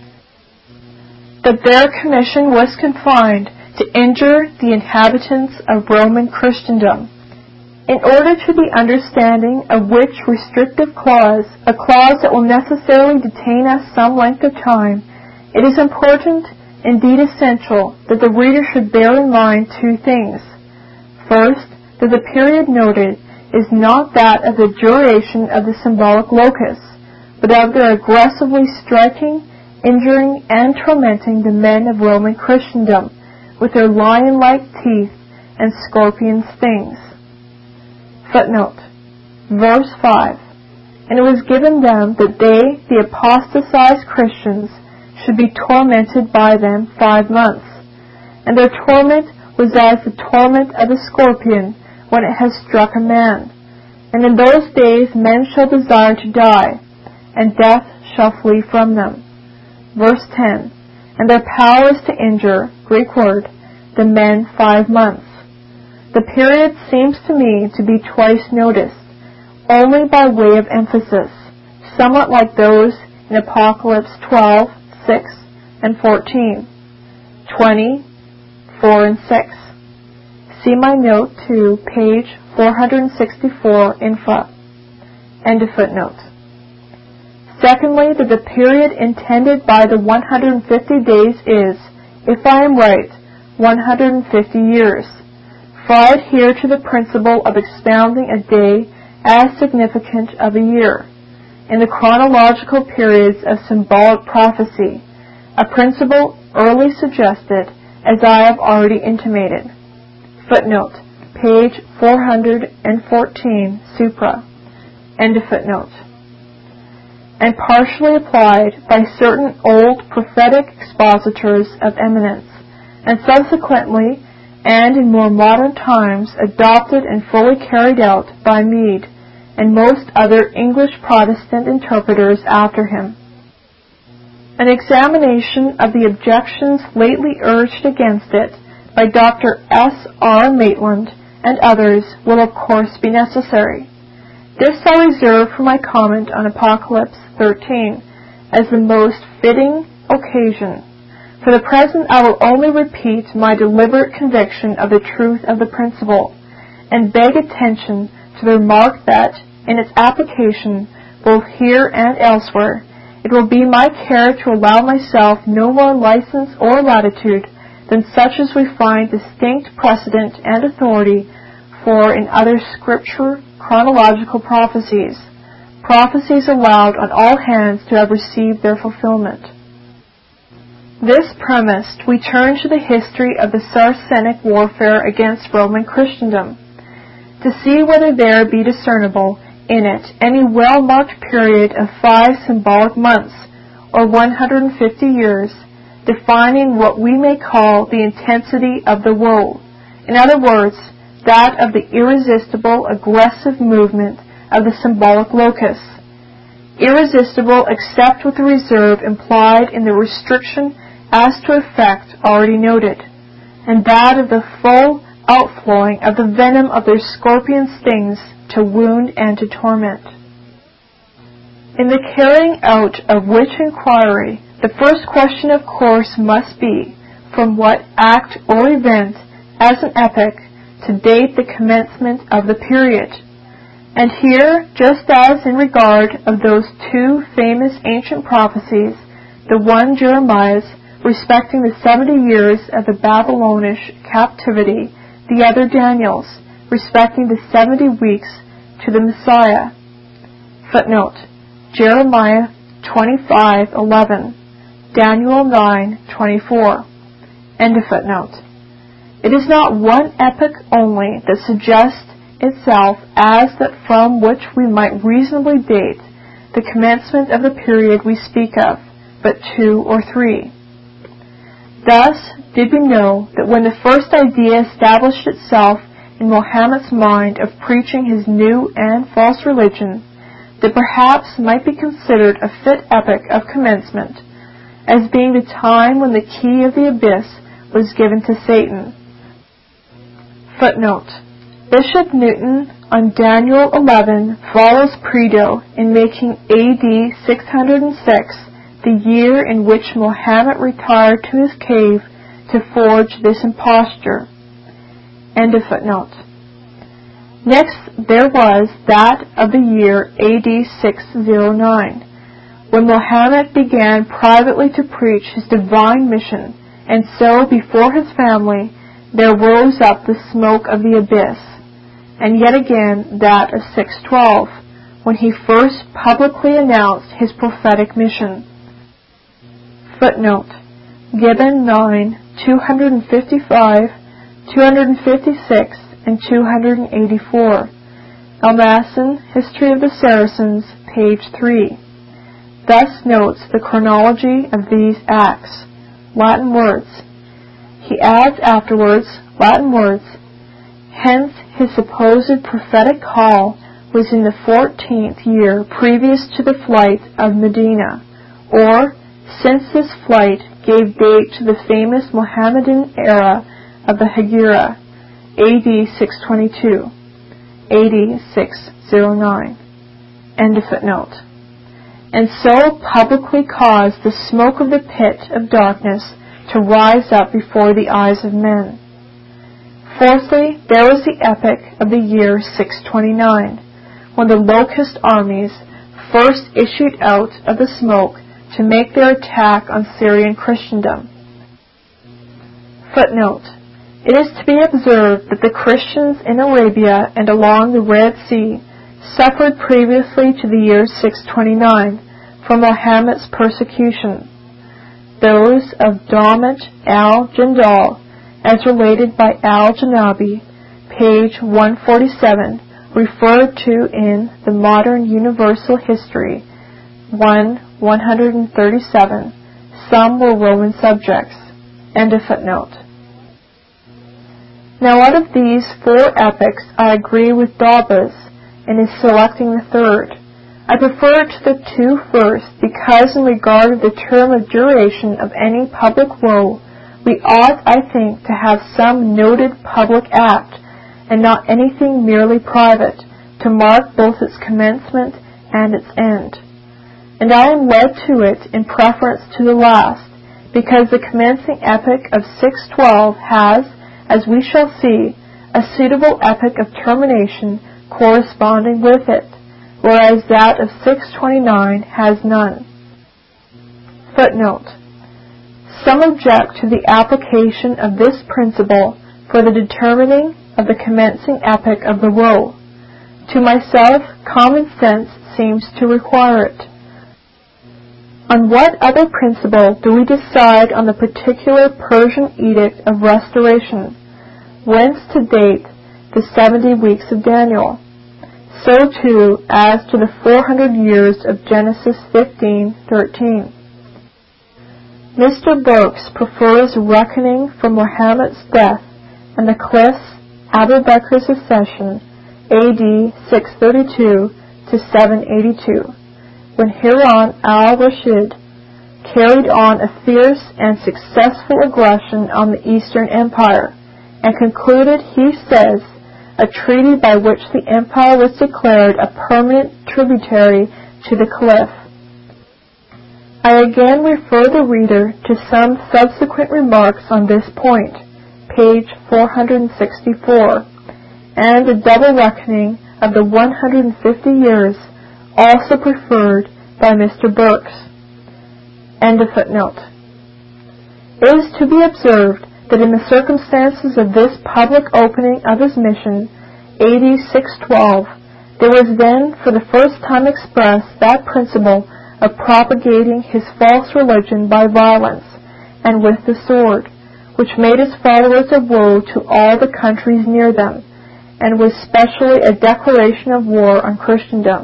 That their commission was confined to injure the inhabitants of Roman Christendom, in order to the understanding of which restrictive clause, a clause that will necessarily detain us some length of time, it is important, indeed essential, that the reader should bear in mind two things. First, that the period noted is not that of the duration of the symbolic locusts, but of their aggressively striking, injuring, and tormenting the men of Roman Christendom with their lion-like teeth and scorpion stings. Footnote: Verse five. And it was given them that they, the apostatized Christians, should be tormented by them five months. And their torment was as the torment of a scorpion when it has struck a man. And in those days men shall desire to die, and death shall flee from them. Verse ten, and their power is to injure, Greek word, the men five months. The period seems to me to be twice noticed, only by way of emphasis, somewhat like those in Apocalypse twelve, six, and fourteen, twenty, four, and six. See my note to page four sixty-four in F A. End of footnote. Secondly, that the period intended by the one hundred fifty days is, if I am right, one hundred fifty years. For I adhere to the principle of expounding a day as significant of a year, in the chronological periods of symbolic prophecy, a principle early suggested, as I have already intimated. Footnote, page four fourteen, Supra. End of footnote. And partially applied by certain old prophetic expositors of eminence, and subsequently, and in more modern times, adopted and fully carried out by Meade and most other English Protestant interpreters after him. An examination of the objections lately urged against it by Doctor S R Maitland and others will of course be necessary. This I reserve for my comment on Apocalypse thirteen as the most fitting occasion. For the present I will only repeat my deliberate conviction of the truth of the principle, and beg attention to the remark that, in its application, both here and elsewhere, it will be my care to allow myself no more license or latitude than such as we find distinct precedent and authority for in other Scripture chronological prophecies, prophecies allowed on all hands to have received their fulfillment. This premised, we turn to the history of the Saracenic warfare against Roman Christendom, to see whether there be discernible in it any well-marked period of five symbolic months, or one hundred fifty years, defining what we may call the intensity of the woe, in other words, that of the irresistible aggressive movement of the symbolic locus, irresistible except with the reserve implied in the restriction as to effect already noted, and that of the full outflowing of the venom of their scorpion stings to wound and to torment. In the carrying out of which inquiry, the first question of course must be, from what act or event, as an epoch, to date the commencement of the period. And here, just as in regard of those two famous ancient prophecies, the one Jeremiah's, respecting the seventy years of the Babylonish captivity, the other Daniel's, respecting the seventy weeks to the Messiah. Footnote, Jeremiah twenty-five eleven, Daniel nine twenty-four. End of footnote. It is not one epoch only that suggests itself as that from which we might reasonably date the commencement of the period we speak of, but two or three. Thus did we know that when the first idea established itself in Mohammed's mind of preaching his new and false religion, that perhaps might be considered a fit epoch of commencement, as being the time when the key of the abyss was given to Satan. Footnote, Bishop Newton on Daniel eleven follows Prideaux in making A D six hundred six the year in which Mohammed retired to his cave to forge this imposture. End of footnote. Next there was that of the year A D six oh nine, when Mohammed began privately to preach his divine mission, and so before his family there rose up the smoke of the abyss, and yet again that of six twelve, when he first publicly announced his prophetic mission. Footnote, Gibbon nine, two fifty-five, two fifty-six, and two eighty-four. Almasson, History of the Saracens, page three. Thus notes the chronology of these acts. Latin words. He adds afterwards, Latin words, hence his supposed prophetic call was in the fourteenth year previous to the flight of Medina, or since this flight gave date to the famous Mohammedan era of the Hegira, A D six twenty-two, A D six oh nine. End of footnote. And so publicly caused the smoke of the pit of darkness to rise up before the eyes of men. Fourthly, there was the epoch of the year six twenty-nine, when the locust armies first issued out of the smoke to make their attack on Syrian Christendom. Footnote. It is to be observed that the Christians in Arabia and along the Red Sea suffered previously to the year six twenty-nine from Muhammad's persecution. Those of Damat al-Jandal, as related by al-Janabi, page one forty-seven, referred to in the Modern Universal History, one one thirty-seven, some were Roman subjects. End of footnote. Now out of these four epochs I agree with Daubas in his selecting the third. I prefer it to the two first because in regard of the term of duration of any public woe, we ought, I think, to have some noted public act, and not anything merely private, to mark both its commencement and its end. And I am led to it in preference to the last, because the commencing epoch of six twelve has, as we shall see, a suitable epoch of termination corresponding with it, whereas that of six twenty-nine has none. Footnote. Some object to the application of this principle for the determining of the commencing epoch of the woe. To myself, common sense seems to require it. On what other principle do we decide on the particular Persian edict of restoration, whence to date the seventy weeks of Daniel? So too as to the four hundred years of Genesis fifteen thirteen. Mister Burks prefers reckoning from Muhammad's death and the Caliph's Abu Bakr's accession, A D six thirty-two to seven eighty-two, when Harun al-Rashid carried on a fierce and successful aggression on the Eastern Empire, and concluded, he says, a treaty by which the empire was declared a permanent tributary to the Caliph. I again refer the reader to some subsequent remarks on this point, page four hundred sixty-four, and the double reckoning of the one hundred fifty years, also preferred by Mister Burks. End of footnote. It is to be observed that in the circumstances of this public opening of his mission, A D six twelve, there was then for the first time expressed that principle of propagating his false religion by violence and with the sword, which made his followers a woe to all the countries near them, and was specially a declaration of war on Christendom.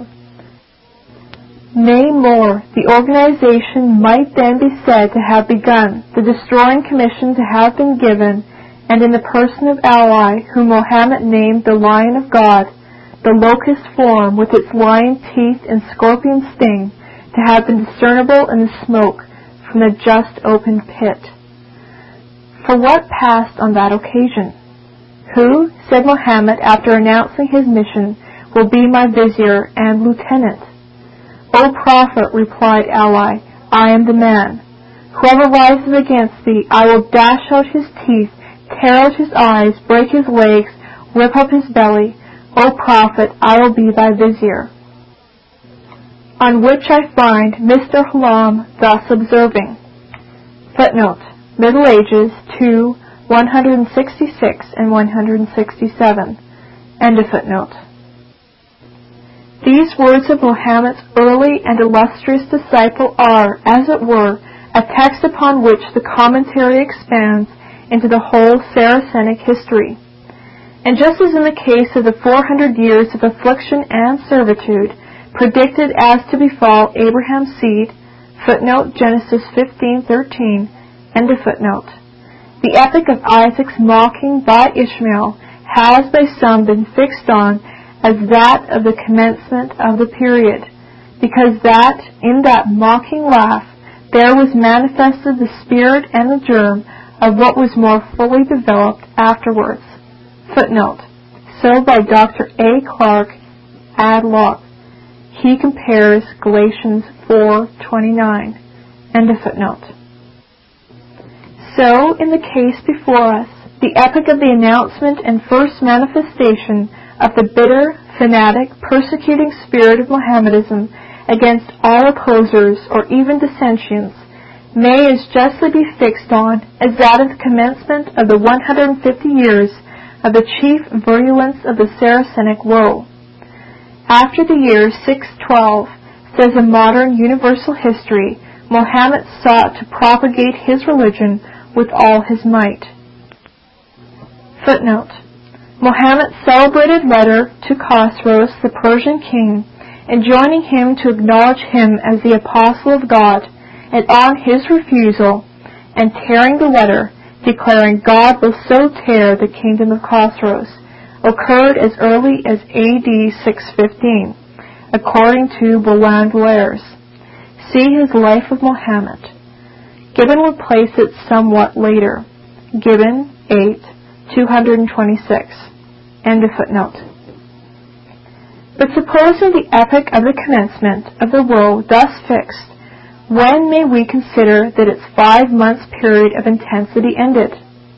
Nay, more, the organization might then be said to have begun, the destroying commission to have been given, and in the person of Ali, whom Mohammed named the Lion of God, the locust form with its lion teeth and scorpion sting, to have been discernible in the smoke from the just opened pit. For what passed on that occasion? Who, said Mohammed after announcing his mission, will be my vizier and lieutenant? O Prophet, replied Ali, I am the man. Whoever rises against thee, I will dash out his teeth, tear out his eyes, break his legs, rip up his belly. O Prophet, I will be thy vizier. On which I find Mister Hallam thus observing. Footnote. Middle Ages two, one sixty-six and one sixty-seven. End of footnote. These words of Muhammad's early and illustrious disciple are, as it were, a text upon which the commentary expands into the whole Saracenic history. And just as in the case of the four hundred years of affliction and servitude, predicted as to befall Abraham's seed, footnote Genesis fifteen thirteen, end of footnote. The epoch of Isaac's mocking by Ishmael has by some been fixed on as that of the commencement of the period, because that in that mocking laugh there was manifested the spirit and the germ of what was more fully developed afterwards. Footnote. So by Doctor A. Clark, ad log. He compares Galatians four twenty-nine. End of footnote. So, in the case before us, the epoch of the announcement and first manifestation of the bitter, fanatic, persecuting spirit of Mohammedanism against all opposers or even dissentients may as justly be fixed on as that of the commencement of the one hundred fifty years of the chief virulence of the Saracenic woe. After the year six twelve, says a modern universal history, Mohammed sought to propagate his religion with all his might. Footnote. Mohammed's celebrated letter to Khosroes, the Persian king, enjoining him to acknowledge him as the apostle of God, and on his refusal, and tearing the letter, declaring God will so tear the kingdom of Khosroes, occurred as early as A D six fifteen, according to Boulin-Villers. See his Life of Mohammed. Gibbon will place it somewhat later. Gibbon, eight, two twenty-six. End of footnote. But supposing the epoch of the commencement of the woe thus fixed, when may we consider that its five months' period of intensity ended?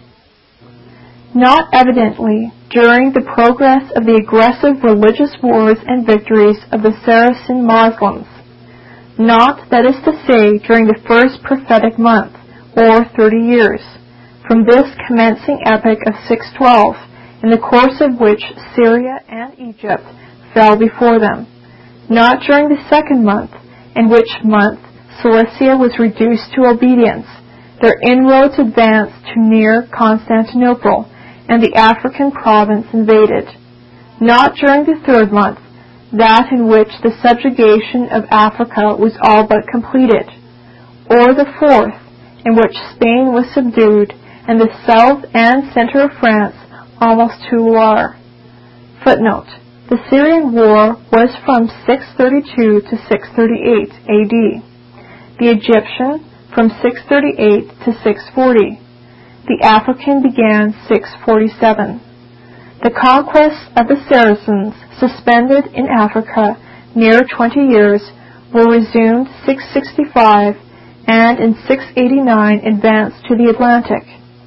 Not evidently during the progress of the aggressive religious wars and victories of the Saracen Moslems, not, that is to say, during the first prophetic month, or thirty years, from this commencing epoch of six twelve, in the course of which Syria and Egypt fell before them, not during the second month, in which month Cilicia was reduced to obedience, their inroads advanced to near Constantinople, and the African province invaded, not during the third month, that in which the subjugation of Africa was all but completed, or the fourth, in which Spain was subdued, and the south and center of France almost to Loire. Footnote. The Syrian War was from six thirty-two to six thirty-eight A D. The Egyptian from six thirty-eight to six forty. The African began six forty-seven. The conquests of the Saracens, suspended in Africa near twenty years, were resumed six sixty-five, and in six eighty-nine advanced to the Atlantic.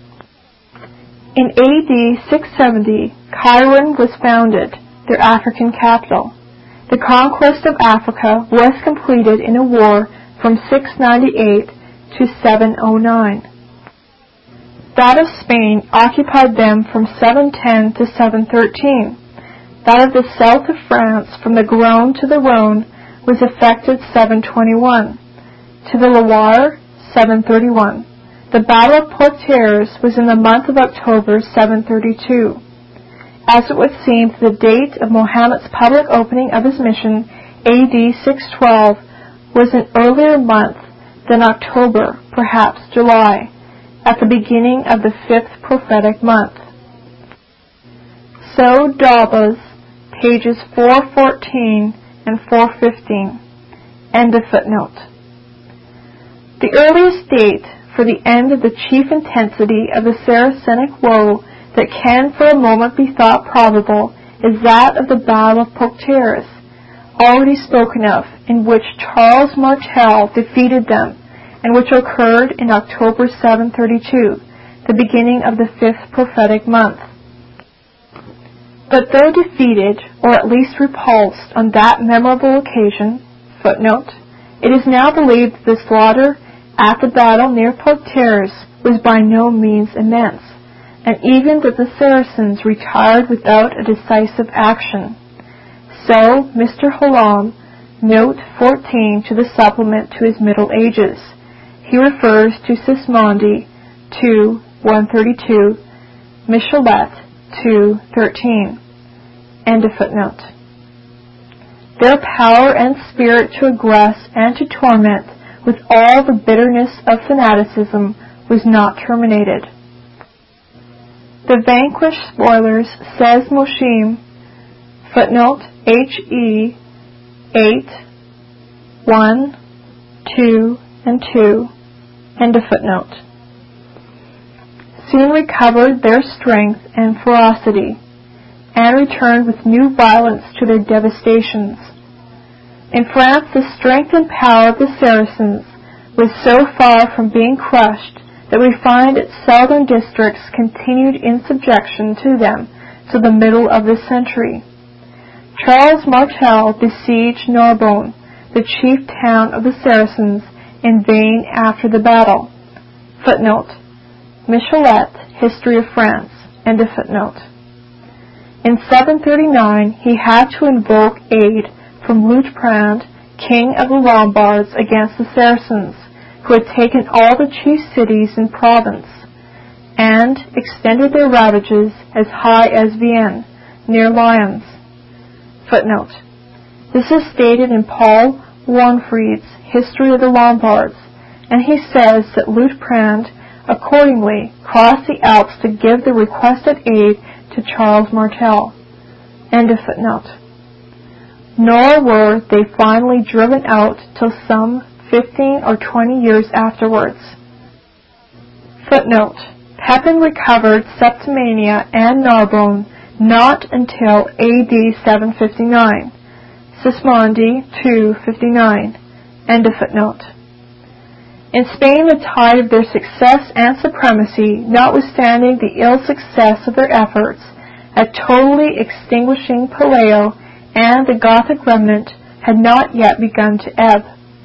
In A D six seventy, Kairouan was founded, their African capital. The conquest of Africa was completed in a war from six ninety-eight to seven oh nine. That of Spain occupied them from seven ten to seven thirteen. That of the south of France from the Garonne to the Rhone was effected seven twenty-one. To the Loire, seven thirty-one. The Battle of Poitiers was in the month of October seven thirty-two. As it would seem, the date of Mohammed's public opening of his mission, A D six twelve, was an earlier month than October, perhaps July, at the beginning of the fifth prophetic month. So Daubas, pages four fourteen and four fifteen. End of footnote. The earliest date for the end of the chief intensity of the Saracenic woe that can for a moment be thought probable is that of the Battle of Poitiers, already spoken of, in which Charles Martel defeated them, and which occurred in October seven thirty-two, the beginning of the fifth prophetic month. But though defeated, or at least repulsed, on that memorable occasion, footnote, it is now believed that the slaughter at the battle near Poitiers was by no means immense, and even that the Saracens retired without a decisive action. So, Mister Hallam, note fourteen to the supplement to his Middle Ages. He refers to Sismondi, two, one thirty-two, Michelet, two, thirteen. End of footnote. Their power and spirit to aggress and to torment with all the bitterness of fanaticism was not terminated. The vanquished spoilers, says Mosheim, Footnote H E eight, one, two, and two. End of footnote. Soon recovered their strength and ferocity, and returned with new violence to their devastations. In France, the strength and power of the Saracens was so far from being crushed that we find its southern districts continued in subjection to them to the middle of this century. Charles Martel besieged Narbonne, the chief town of the Saracens, in vain after the battle. Footnote Michelet, History of France. End of footnote. In seven thirty-nine, he had to invoke aid from Liutprand, king of the Lombards, against the Saracens, who had taken all the chief cities in Provence, and extended their ravages as high as Vienne, near Lyons. Footnote. This is stated in Paul Wanfried's History of the Lombards, and he says that Liutprand accordingly crossed the Alps to give the requested aid to Charles Martel. End of footnote. Nor were they finally driven out till some fifteen or twenty years afterwards. Footnote. Pepin recovered Septimania and Narbonne not until A D seven fifty-nine. Sismondi two fifty-nine. End of footnote. In Spain, the tide of their success and supremacy, notwithstanding the ill success of their efforts at totally extinguishing Pelayo and the Gothic remnant, had not yet begun to ebb.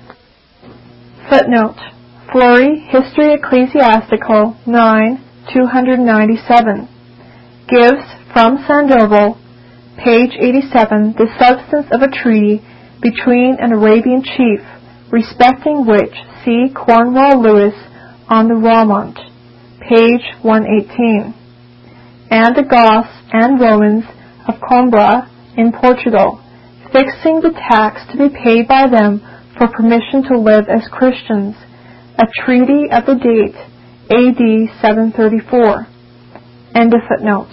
Footnote. Fleury, History Ecclesiastical, nine, two ninety-seven, gives, from Sandoval, page eighty-seven, the substance of a treaty between an Arabian chief, respecting which see Cornwall Lewis on the Romont, page one eighteen, and the Goths and Romans of Coimbra in Portugal, fixing the tax to be paid by them for permission to live as Christians, a treaty of the date A D seven thirty-four. End of footnote.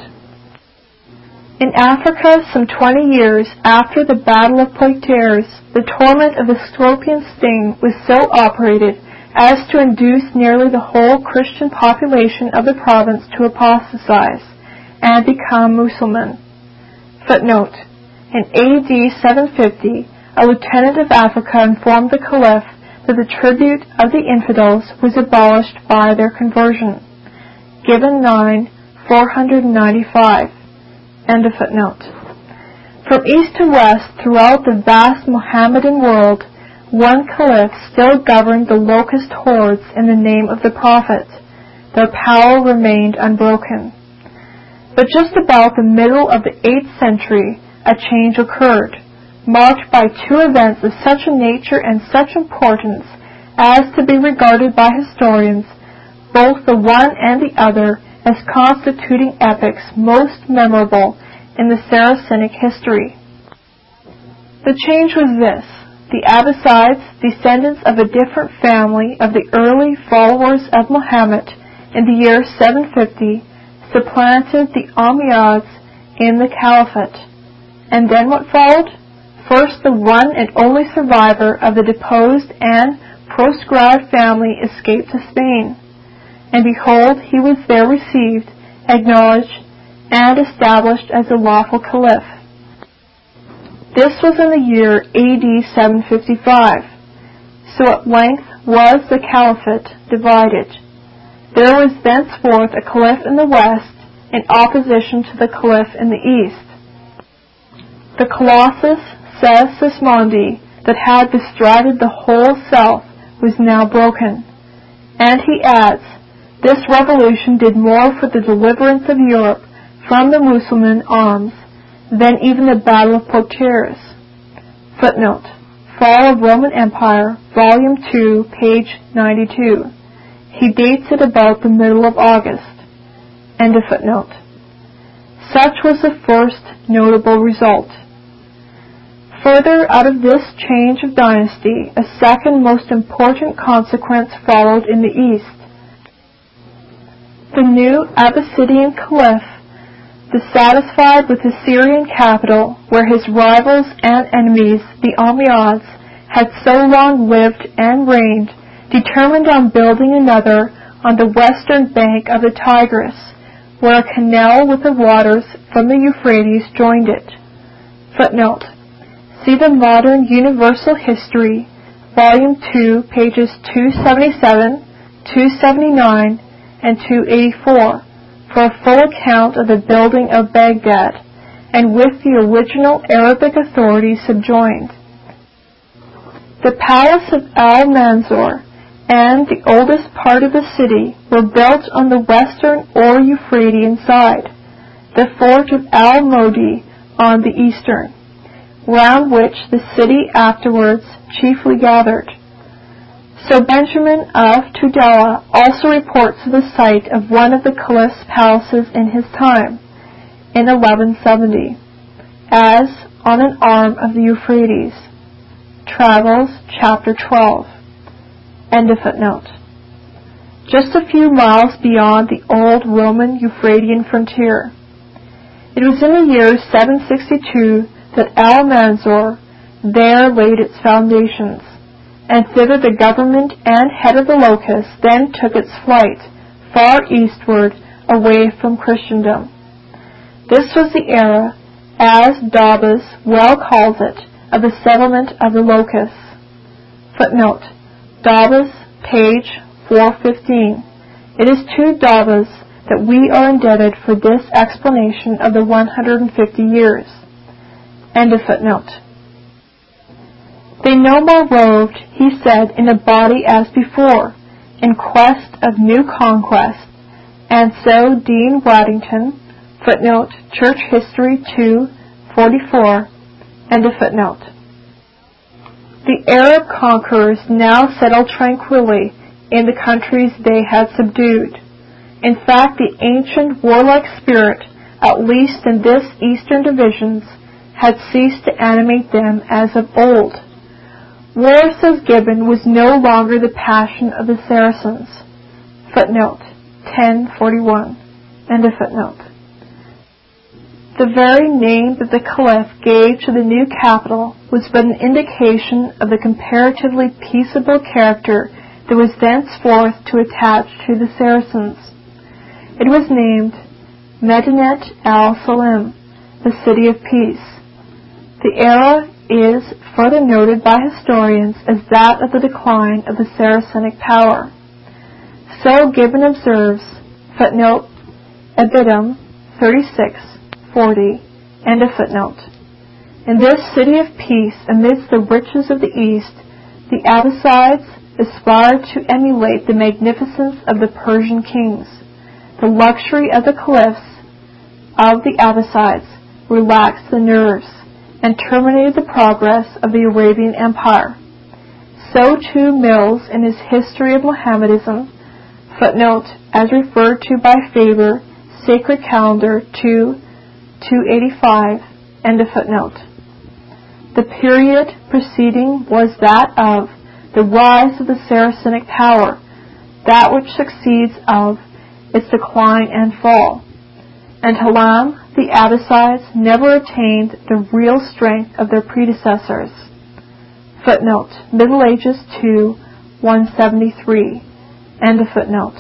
In Africa, some twenty years after the Battle of Poitiers, the torment of the scorpion sting was so operated as to induce nearly the whole Christian population of the province to apostatize and become Mussulman. Footnote. In A D seven fifty, a lieutenant of Africa informed the Caliph that the tribute of the infidels was abolished by their conversion. Given nine, four ninety-five. End of footnote. From east to west, throughout the vast Mohammedan world, one caliph still governed the locust hordes in the name of the Prophet. Their power remained unbroken. But just about the middle of the eighth century, a change occurred, marked by two events of such a nature and such importance as to be regarded by historians, both the one and the other, as constituting epochs most memorable in the Saracenic history. The change was this. The Abbasides, descendants of a different family of the early followers of Muhammad in the year seven fifty, supplanted the Umayyads in the Caliphate. And then what followed? First, the one and only survivor of the deposed and proscribed family escaped to Spain. And behold, he was there received, acknowledged, and established as a lawful caliph. This was in the year A D seven fifty-five. So at length was the caliphate divided. There was thenceforth a caliph in the west in opposition to the caliph in the east. The colossus, says Sismondi, that had bestrided the whole south was now broken. And he adds, this revolution did more for the deliverance of Europe from the Mussulman arms than even the Battle of Poitiers. Footnote. Fall of Roman Empire, Volume two, page ninety-two. He dates it about the middle of August. End of footnote. Such was the first notable result. Further, out of this change of dynasty, a second most important consequence followed in the east. The new Abbasidian caliph, Dissatisfied with his Syrian capital, where his rivals and enemies, the Almohads, had so long lived and reigned, determined on building another on the western bank of the Tigris, where a canal with the waters from the Euphrates joined it. Footnote: see the Modern Universal History, Volume two, pages two seventy-seven, two seventy-nine, and two eighty-four, for a full account of the building of Baghdad, and with the original Arabic authorities subjoined. The palace of Al-Mansour and the oldest part of the city were built on the western or Euphratean side, the fort of Al-Modi on the eastern, round which the city afterwards chiefly gathered. So Benjamin of Tudela also reports the site of one of the caliph's palaces in his time, in eleven seventy, as on an arm of the Euphrates. Travels, chapter twelve. End of footnote. Just a few miles beyond the old Roman Euphratean frontier. It was in the year seven sixty-two that Al-Mansour there laid its foundations, and thither the government and head of the locusts then took its flight, far eastward, away from Christendom. This was the era, as Daubas well calls it, of the settlement of the locusts. Footnote: Daubas, page four fifteen. It is to Daubas that we are indebted for this explanation of the one hundred fifty years. End of footnote. They no more roved, he said, in a body as before, in quest of new conquest, and so Dean Waddington, footnote, Church History two forty-four, end of footnote. The Arab conquerors now settled tranquilly in the countries they had subdued. In fact, the ancient warlike spirit, at least in this eastern divisions, had ceased to animate them as of old. War, says Gibbon, was no longer the passion of the Saracens. Footnote ten forty-one. End of footnote. The very name that the Caliph gave to the new capital was but an indication of the comparatively peaceable character that was thenceforth to attach to the Saracens. It was named Medinet al-Salim, the City of Peace. The era is further noted by historians as that of the decline of the Saracenic power. So Gibbon observes, footnote, Abitum thirty-six forty, end of footnote. In this city of peace, amidst the riches of the East, the Abbasides aspired to emulate the magnificence of the Persian kings. The luxury of the caliphs of the Abbasides relaxed the nerves and terminated the progress of the Arabian Empire. So too Mills in his History of Mohammedanism, footnote, as referred to by Faber, Sacred Calendar two two eighty-five, end of footnote. The period preceding was that of the rise of the Saracenic power, that which succeeds of its decline and fall. And Halam, the Abbasides, never attained the real strength of their predecessors. Footnote, Middle Ages two, one seventy-three, end of footnote.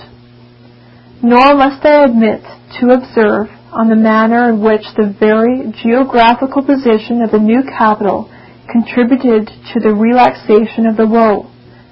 Nor must I omit to observe on the manner in which the very geographical position of the new capital contributed to the relaxation of the woe.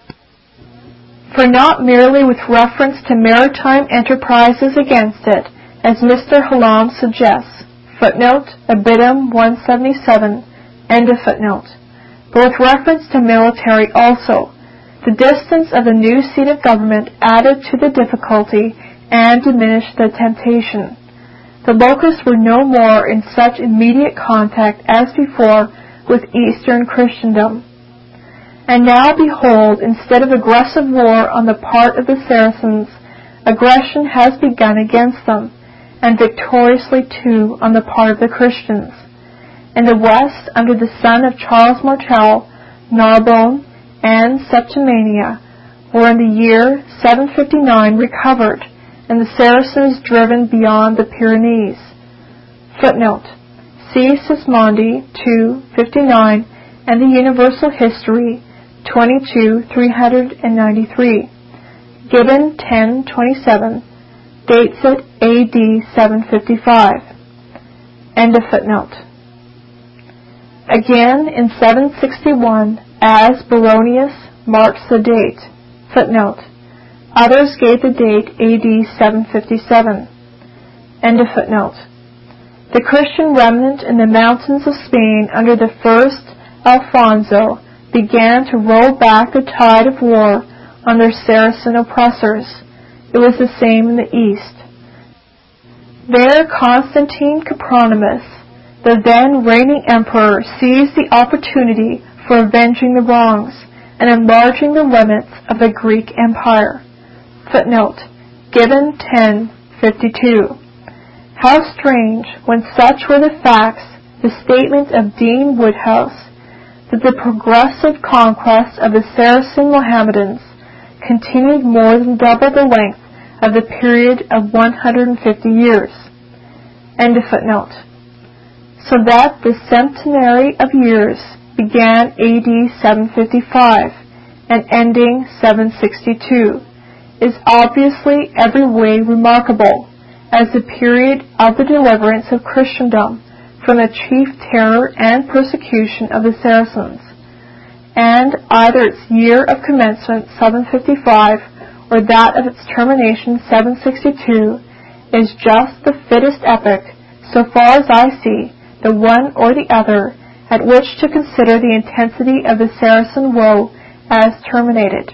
For not merely with reference to maritime enterprises against it, as Mister Hallam suggests, footnote, Abitum one seventy-seven, end of footnote, but with reference to military also. The distance of the new seat of government added to the difficulty and diminished the temptation. The locusts were no more in such immediate contact as before with Eastern Christendom. And now behold, instead of aggressive war on the part of the Saracens, aggression has begun against them, and victoriously too on the part of the Christians. In the west, under the son of Charles Martel, Narbonne and Septimania were in the year seven fifty-nine recovered, and the Saracens driven beyond the Pyrenees. Footnote: see Sismondi two fifty-nine and the Universal History twenty-two three ninety-three. Gibbon ten twenty-seven, dates it A D seven fifty-five. End of footnote. Again, in seven sixty-one, as Baronius marks the date. Footnote. Others gave the date A D seven fifty-seven. End of footnote. The Christian remnant in the mountains of Spain under the first Alfonso began to roll back the tide of war on their Saracen oppressors. It was the same in the East. There Constantine Copronymus, the then reigning emperor, seized the opportunity for avenging the wrongs and enlarging the limits of the Greek Empire. Footnote: Gibbon ten fifty-two. How strange, when such were the facts, the statement of Dean Woodhouse, that the progressive conquest of the Saracen Mohammedans continued more than double the length of the period of one hundred fifty years. End of footnote. So that the centenary of years began A D seven fifty-five and ending seven sixty-two is obviously every way remarkable as the period of the deliverance of Christendom from the chief terror and persecution of the Saracens, and either its year of commencement seven fifty-five or that of its termination seven sixty-two is just the fittest epoch, so far as I see, the one or the other, at which to consider the intensity of the Saracen woe as terminated.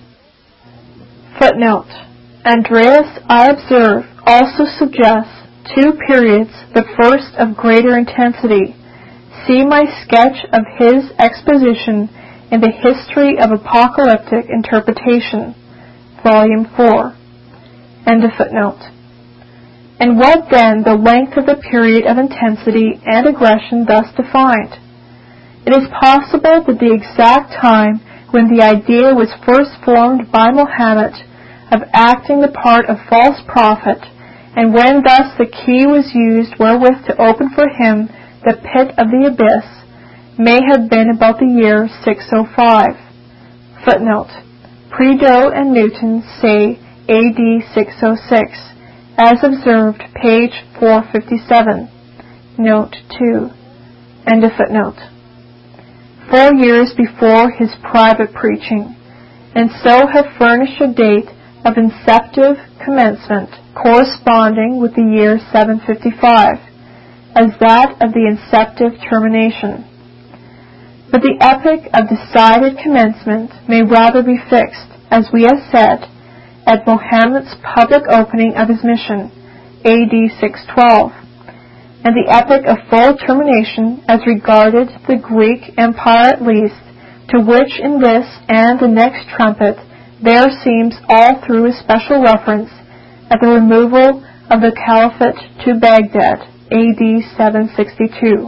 Footnote: Andreas, I observe, also suggests two periods, the first of greater intensity. See my sketch of his exposition in the History of Apocalyptic Interpretation, Volume four. End of footnote. And what then the length of the period of intensity and aggression thus defined? It is possible that the exact time when the idea was first formed by Mohammed of acting the part of false prophet, and when thus the key was used wherewith to open for him the pit of the abyss, may have been about the year six oh five. Footnote: Prideaux and Newton say A D six oh six, as observed, page four fifty-seven, note two. End of footnote. Four years before his private preaching, and so have furnished a date of inceptive commencement corresponding with the year seven fifty-five, as that of the inceptive termination. But the epoch of decided commencement may rather be fixed, as we have said, at Mohammed's public opening of his mission, A D six twelve, and the epoch of full termination as regarded the Greek Empire at least, to which in this and the next trumpet there seems all through a special reference at the removal of the Caliphate to Baghdad, A D seven sixty-two.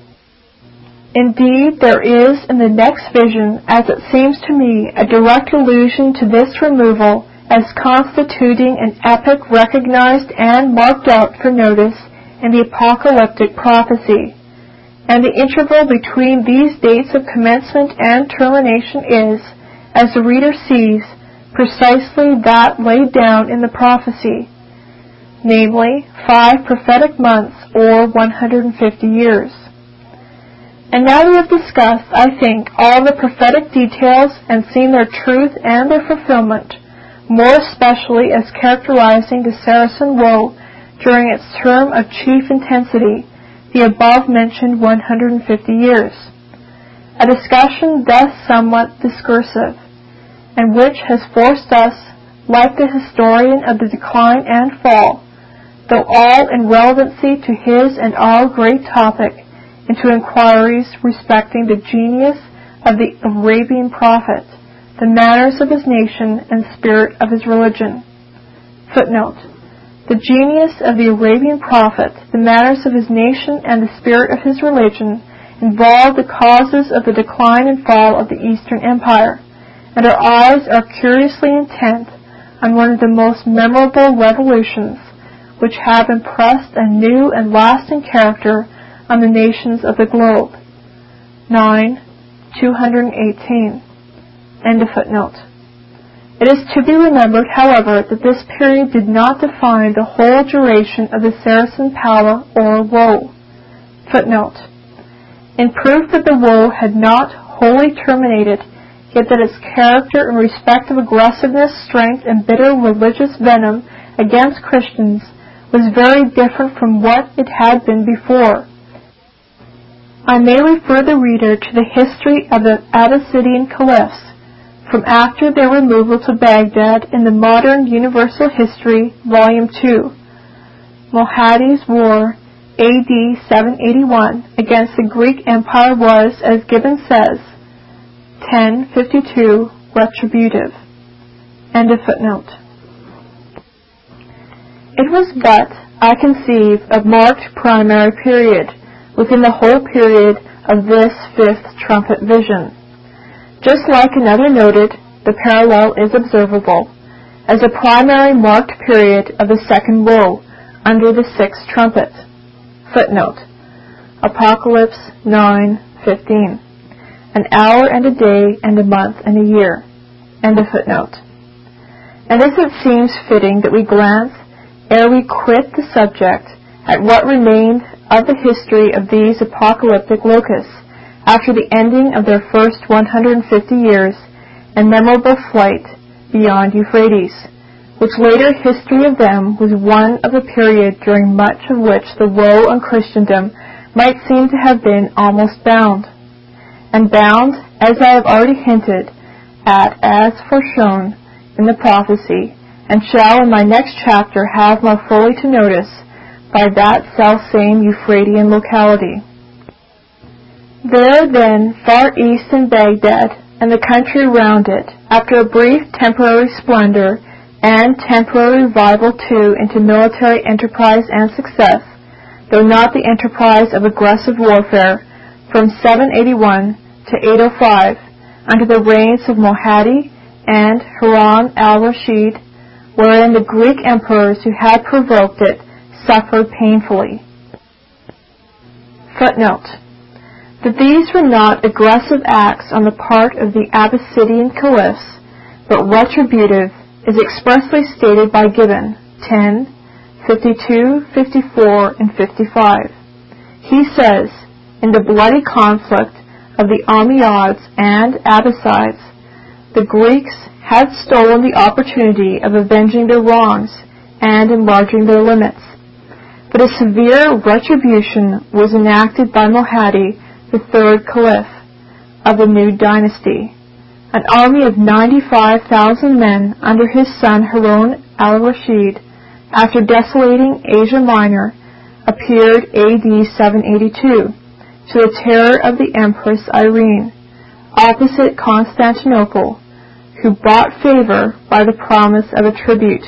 Indeed, there is in the next vision, as it seems to me, a direct allusion to this removal as constituting an epoch recognized and marked out for notice in the apocalyptic prophecy, and the interval between these dates of commencement and termination is, as the reader sees, precisely that laid down in the prophecy, namely, five prophetic months or one hundred fifty years. And now we have discussed, I think, all the prophetic details and seen their truth and their fulfillment, more especially as characterizing the Saracen woe during its term of chief intensity, the above-mentioned one hundred fifty years. A discussion thus somewhat discursive, and which has forced us, like the historian of the decline and fall, though all in relevancy to his and our great topic, into inquiries respecting the genius of the Arabian prophet, the manners of his nation, and spirit of his religion. Footnote: The genius of the Arabian prophet, the manners of his nation, and the spirit of his religion involve the causes of the decline and fall of the Eastern Empire, and our eyes are curiously intent on one of the most memorable revolutions which have impressed a new and lasting character on the nations of the globe. nine. two hundred eighteen. End of footnote. It is to be remembered, however, that this period did not define the whole duration of the Saracen power or woe. Footnote. In proof that the woe had not wholly terminated, yet that its character in respect of aggressiveness, strength, and bitter religious venom against Christians was very different from what it had been before. I may refer the reader to the history of the Abbassidian caliphs from after their removal to Baghdad in the Modern Universal History, Volume two. Mohaddih's War, A D seven eighty-one, against the Greek Empire was, as Gibbon says, ten fifty-two, retributive. End of footnote. It was but, I conceive, a marked primary period within the whole period of this fifth trumpet vision. Just like another noted, the parallel is observable as a primary marked period of the second woe under the sixth trumpet. Footnote. Apocalypse nine fifteen. An hour and a day and a month and a year. End of footnote. And as it seems fitting that we glance, ere we quit the subject, at what remained of the history of these apocalyptic locusts after the ending of their first one hundred fifty years and memorable flight beyond Euphrates, which later history of them was one of a period during much of which the woe on Christendom might seem to have been almost bound. And bound, as I have already hinted at as foreshown in the prophecy, and shall in my next chapter have more fully to notice, by that self-same Euphratean locality. There then, far east in Baghdad, and the country round it, after a brief temporary splendor, and temporary revival too into military enterprise and success, though not the enterprise of aggressive warfare, from seven eighty-one to eight oh five, under the reigns of Mohaddih and Harun al-Rashid, wherein the Greek emperors who had provoked it suffered painfully. Footnote. That these were not aggressive acts on the part of the Abbassidian caliphs, but retributive, is expressly stated by Gibbon, ten, fifty-two, fifty-four, and fifty-five. He says, in the bloody conflict of the Umayyads and Abbasides, the Greeks had stolen the opportunity of avenging their wrongs and enlarging their limits. But a severe retribution was enacted by Mohaddih, the third caliph of the new dynasty. An army of ninety-five thousand men under his son Harun al-Rashid, after desolating Asia Minor, appeared A D seven eighty-two to the terror of the Empress Irene, opposite Constantinople, who bought favor by the promise of a tribute.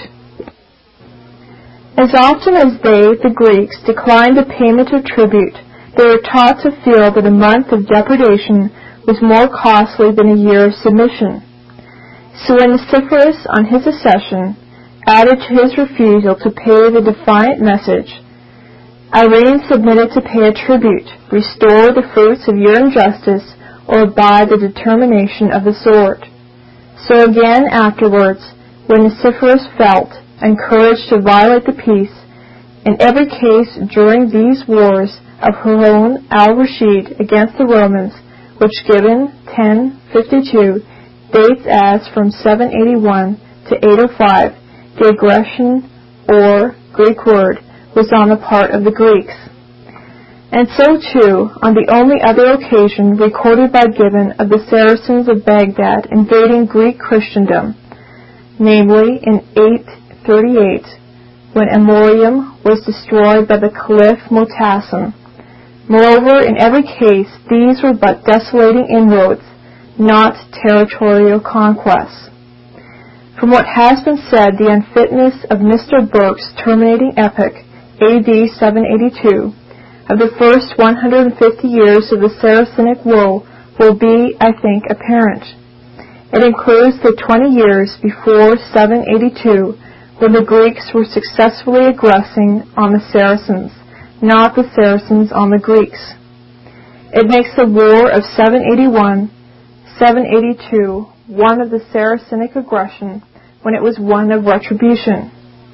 As often as they, the Greeks, declined the payment of tribute, they were taught to feel that a month of depredation was more costly than a year of submission. So when Nicephorus, on his accession, added to his refusal to pay the defiant message, Irene submitted to pay a tribute, restore the fruits of your injustice, or abide the determination of the sword. So again afterwards, when Nicephorus felt encouraged to violate the peace, in every case during these wars of Harun al-Rashid against the Romans, which Gibbon, ten fifty-two, dates as from seven eighty-one to eight oh five, the aggression, or Greek word, was on the part of the Greeks. And so too, on the only other occasion recorded by Gibbon of the Saracens of Baghdad invading Greek Christendom, namely in eight thirty-eight, when Amorium was destroyed by the Caliph Motassem. Moreover, in every case, these were but desolating inroads, not territorial conquests. From what has been said, the unfitness of Mister Burke's terminating epic, A D seven eighty-two, of the first one hundred fifty years of the Saracenic woe will be, I think, apparent. It includes the twenty years before seven eighty-two, when the Greeks were successfully aggressing on the Saracens, not the Saracens on the Greeks. It makes the war of seven eighty-one seven eighty-two one of the Saracenic aggression when it was one of retribution.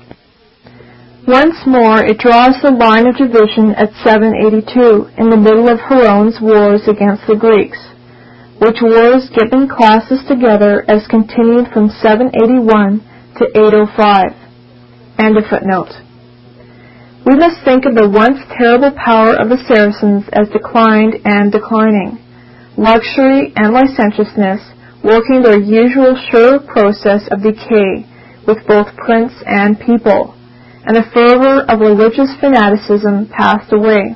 Once more, it draws the line of division at seven eighty-two in the middle of Haroun's wars against the Greeks, which wars Gibbon classes together as continued from seven eighty-one to eight oh five. End of footnote. We must think of the once terrible power of the Saracens as declined and declining, luxury and licentiousness working their usual sure process of decay with both prince and people, and the fervor of religious fanaticism passed away.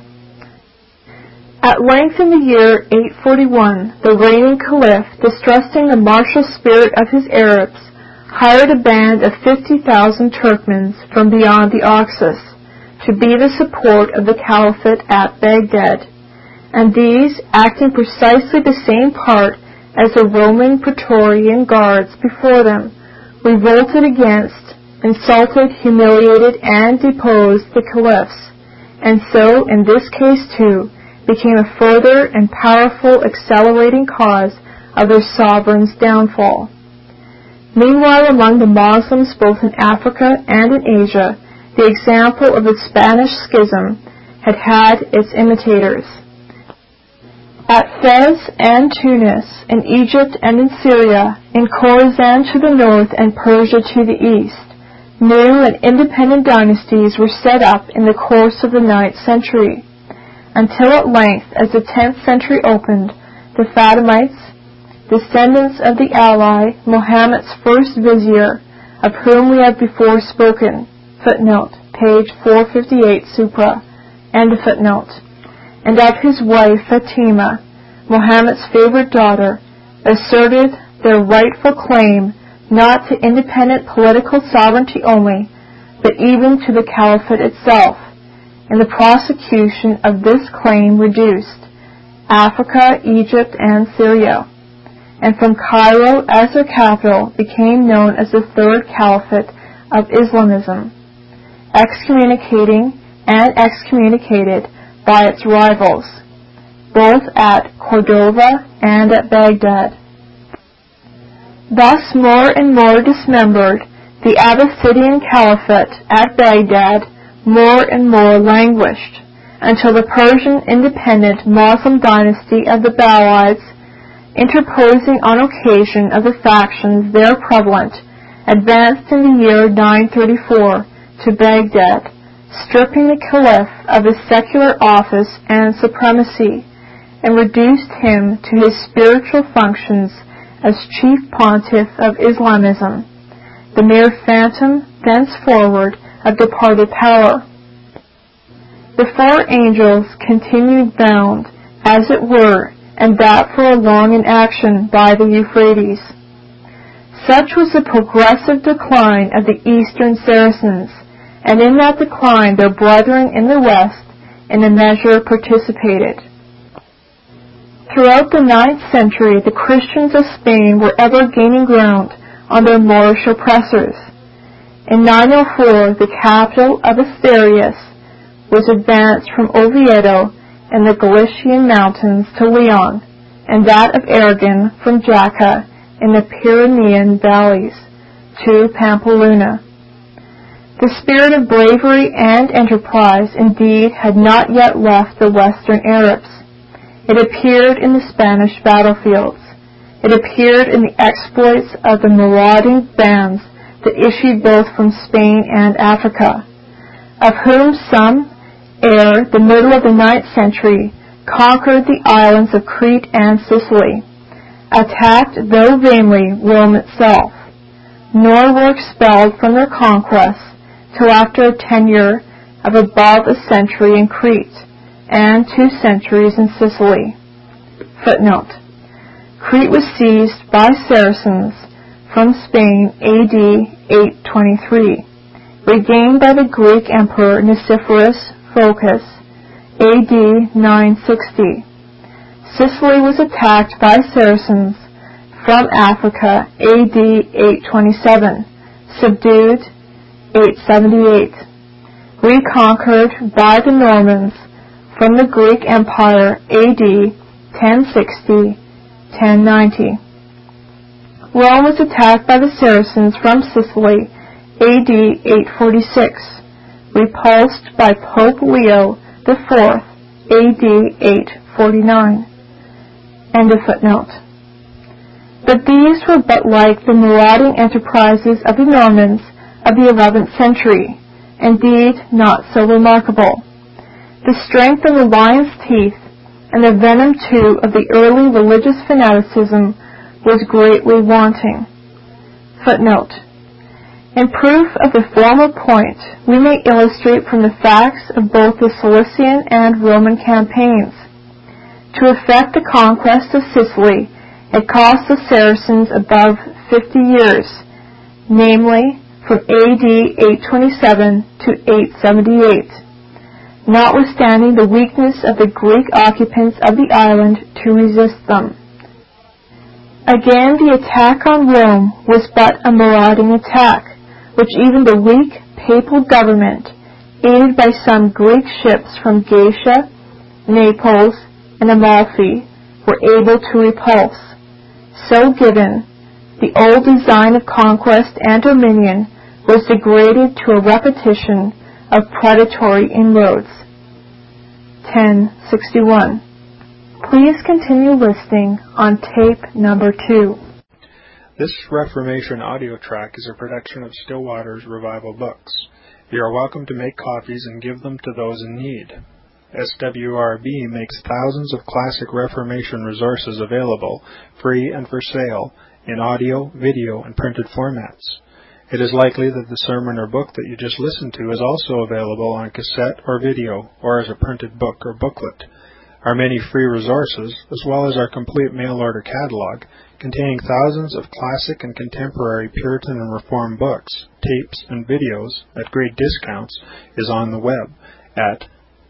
At length in the year eight forty-one, the reigning caliph, distrusting the martial spirit of his Arabs, hired a band of fifty thousand Turkmens from beyond the Oxus to be the support of the caliphate at Baghdad, and these, acting precisely the same part as the Roman Praetorian guards before them, revolted against, insulted, humiliated, and deposed the caliphs, and so, in this case too, became a further and powerful accelerating cause of their sovereign's downfall. Meanwhile, among the Moslems both in Africa and in Asia, the example of the Spanish schism had had its imitators. At Fez and Tunis, in Egypt and in Syria, in Khorasan to the north and Persia to the east, new and independent dynasties were set up in the course of the ninth century, until at length, as the tenth century opened, the Fatimites, descendants of the ally, Mohammed's first vizier, of whom we have before spoken, footnote, page four fifty-eight Supra, end of footnote, and of his wife Fatima, Mohammed's favorite daughter, asserted their rightful claim not to independent political sovereignty only, but even to the caliphate itself, and the prosecution of this claim reduced Africa, Egypt, and Syria, and from Cairo as their capital became known as the Third Caliphate of Islamism, excommunicating and excommunicated by its rivals, both at Cordova and at Baghdad. Thus, more and more dismembered, the Abbasidian Caliphate at Baghdad more and more languished, until the Persian independent Moslem dynasty of the Bawides, interposing on occasion of the factions there prevalent, advanced in the year nine thirty-four to Baghdad, stripping the caliph of his secular office and supremacy, and reduced him to his spiritual functions as chief pontiff of Islamism, the mere phantom, thenceforward, of departed power. The four angels continued bound, as it were, and that for a long inaction, by the Euphrates. Such was the progressive decline of the eastern Saracens, and in that decline their brethren in the west in a measure participated. Throughout the ninth century, the Christians of Spain were ever gaining ground on their Moorish oppressors. In nine oh four, the capital of Asturias was advanced from Oviedo in the Galician mountains to Leon, and that of Aragon from Jaca in the Pyrenean valleys to Pamplona. The spirit of bravery and enterprise, indeed, had not yet left the Western Arabs. It appeared in the Spanish battlefields. It appeared in the exploits of the marauding bands that issued both from Spain and Africa, of whom some, ere the middle of the ninth century, conquered the islands of Crete and Sicily, attacked, though vainly, Rome itself, nor were expelled from their conquests till after a tenure of above a century in Crete, and two centuries in Sicily. Footnote. Crete was seized by Saracens from Spain A D eight twenty-three, regained by the Greek Emperor Nicephorus Phocas A D nine sixty. Sicily was attacked by Saracens from Africa A D eight twenty-seven, subdued eight seventy-eight. Reconquered by the Normans from the Greek Empire A D ten sixty to ten ninety. Rome was attacked by the Saracens from Sicily A D eight forty-six, repulsed by Pope Leo the fourth A D eight forty-nine. End of footnote. But these were but like the marauding enterprises of the Normans of the eleventh century, indeed not so remarkable. The strength of the lion's teeth and the venom too of the early religious fanaticism was greatly wanting. Footnote. In proof of the former point, we may illustrate from the facts of both the Cilician and Roman campaigns. To effect the conquest of Sicily, it cost the Saracens above fifty years, namely from A D eight twenty-seven to eight seventy-eight, notwithstanding the weakness of the Greek occupants of the island to resist them. Again, the attack on Rome was but a marauding attack, which even the weak papal government, aided by some Greek ships from Gaetia, Naples, and Amalfi, were able to repulse. So given, the old design of conquest and dominion was degraded to a repetition of predatory inroads. ten sixty-one. Please continue listening on tape number two. This Reformation audio track is a production of Stillwater's Revival Books. You are welcome to make copies and give them to those in need. S W R B makes thousands of classic Reformation resources available, free and for sale, in audio, video, and printed formats. It is likely that the sermon or book that you just listened to is also available on cassette or video, or as a printed book or booklet. Our many free resources, as well as our complete mail-order catalog, containing thousands of classic and contemporary Puritan and Reformed books, tapes, and videos at great discounts, is on the web at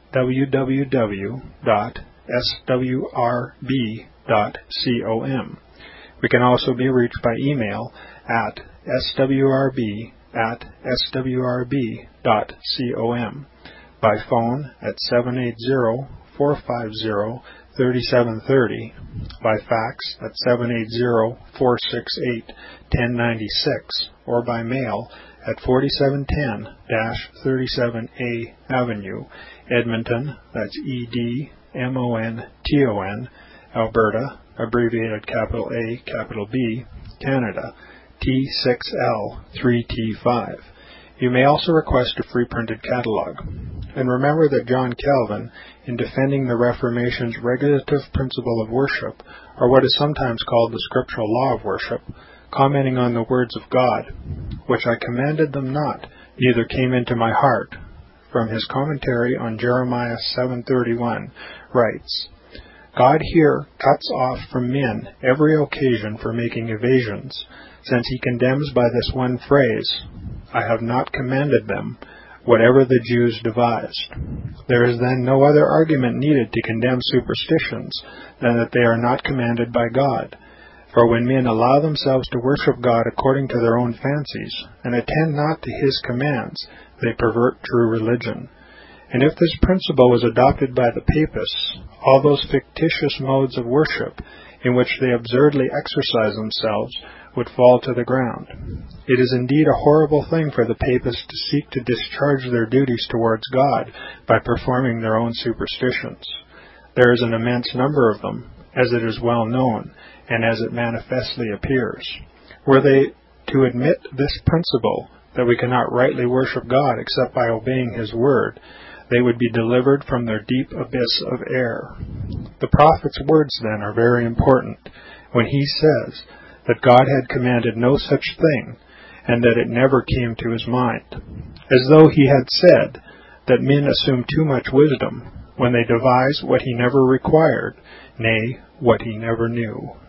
w w w dot s w r b dot com. We can also be reached by email at s w r b at s w r b dot com, by phone at seven eight zero, four five zero, three seven three zero, by fax at seven eight zero, four six eight, one zero nine six, or by mail at forty-seven ten thirty-seven A Avenue, Edmonton, that's E D M O N T O N, Alberta, abbreviated capital A, capital B, Canada, T six L three T five. You may also request a free printed catalog. And remember that John Calvin, in defending the Reformation's regulative principle of worship, or what is sometimes called the scriptural law of worship, commenting on the words of God, which I commanded them not, neither came into my heart, from his commentary on Jeremiah seven thirty-one, writes, God here cuts off from men every occasion for making evasions, since he condemns by this one phrase, I have not commanded them, whatever the Jews devised. There is then no other argument needed to condemn superstitions than that they are not commanded by God. For when men allow themselves to worship God according to their own fancies, and attend not to his commands, they pervert true religion. And if this principle was adopted by the papists, all those fictitious modes of worship in which they absurdly exercise themselves would fall to the ground. It is indeed a horrible thing for the papists to seek to discharge their duties towards God by performing their own superstitions. There is an immense number of them, as it is well known, and as it manifestly appears. Were they to admit this principle, that we cannot rightly worship God except by obeying his word, they would be delivered from their deep abyss of error. The prophet's words, then, are very important, when he says that God had commanded no such thing, and that it never came to his mind, as though he had said that men assume too much wisdom when they devise what he never required, nay, what he never knew.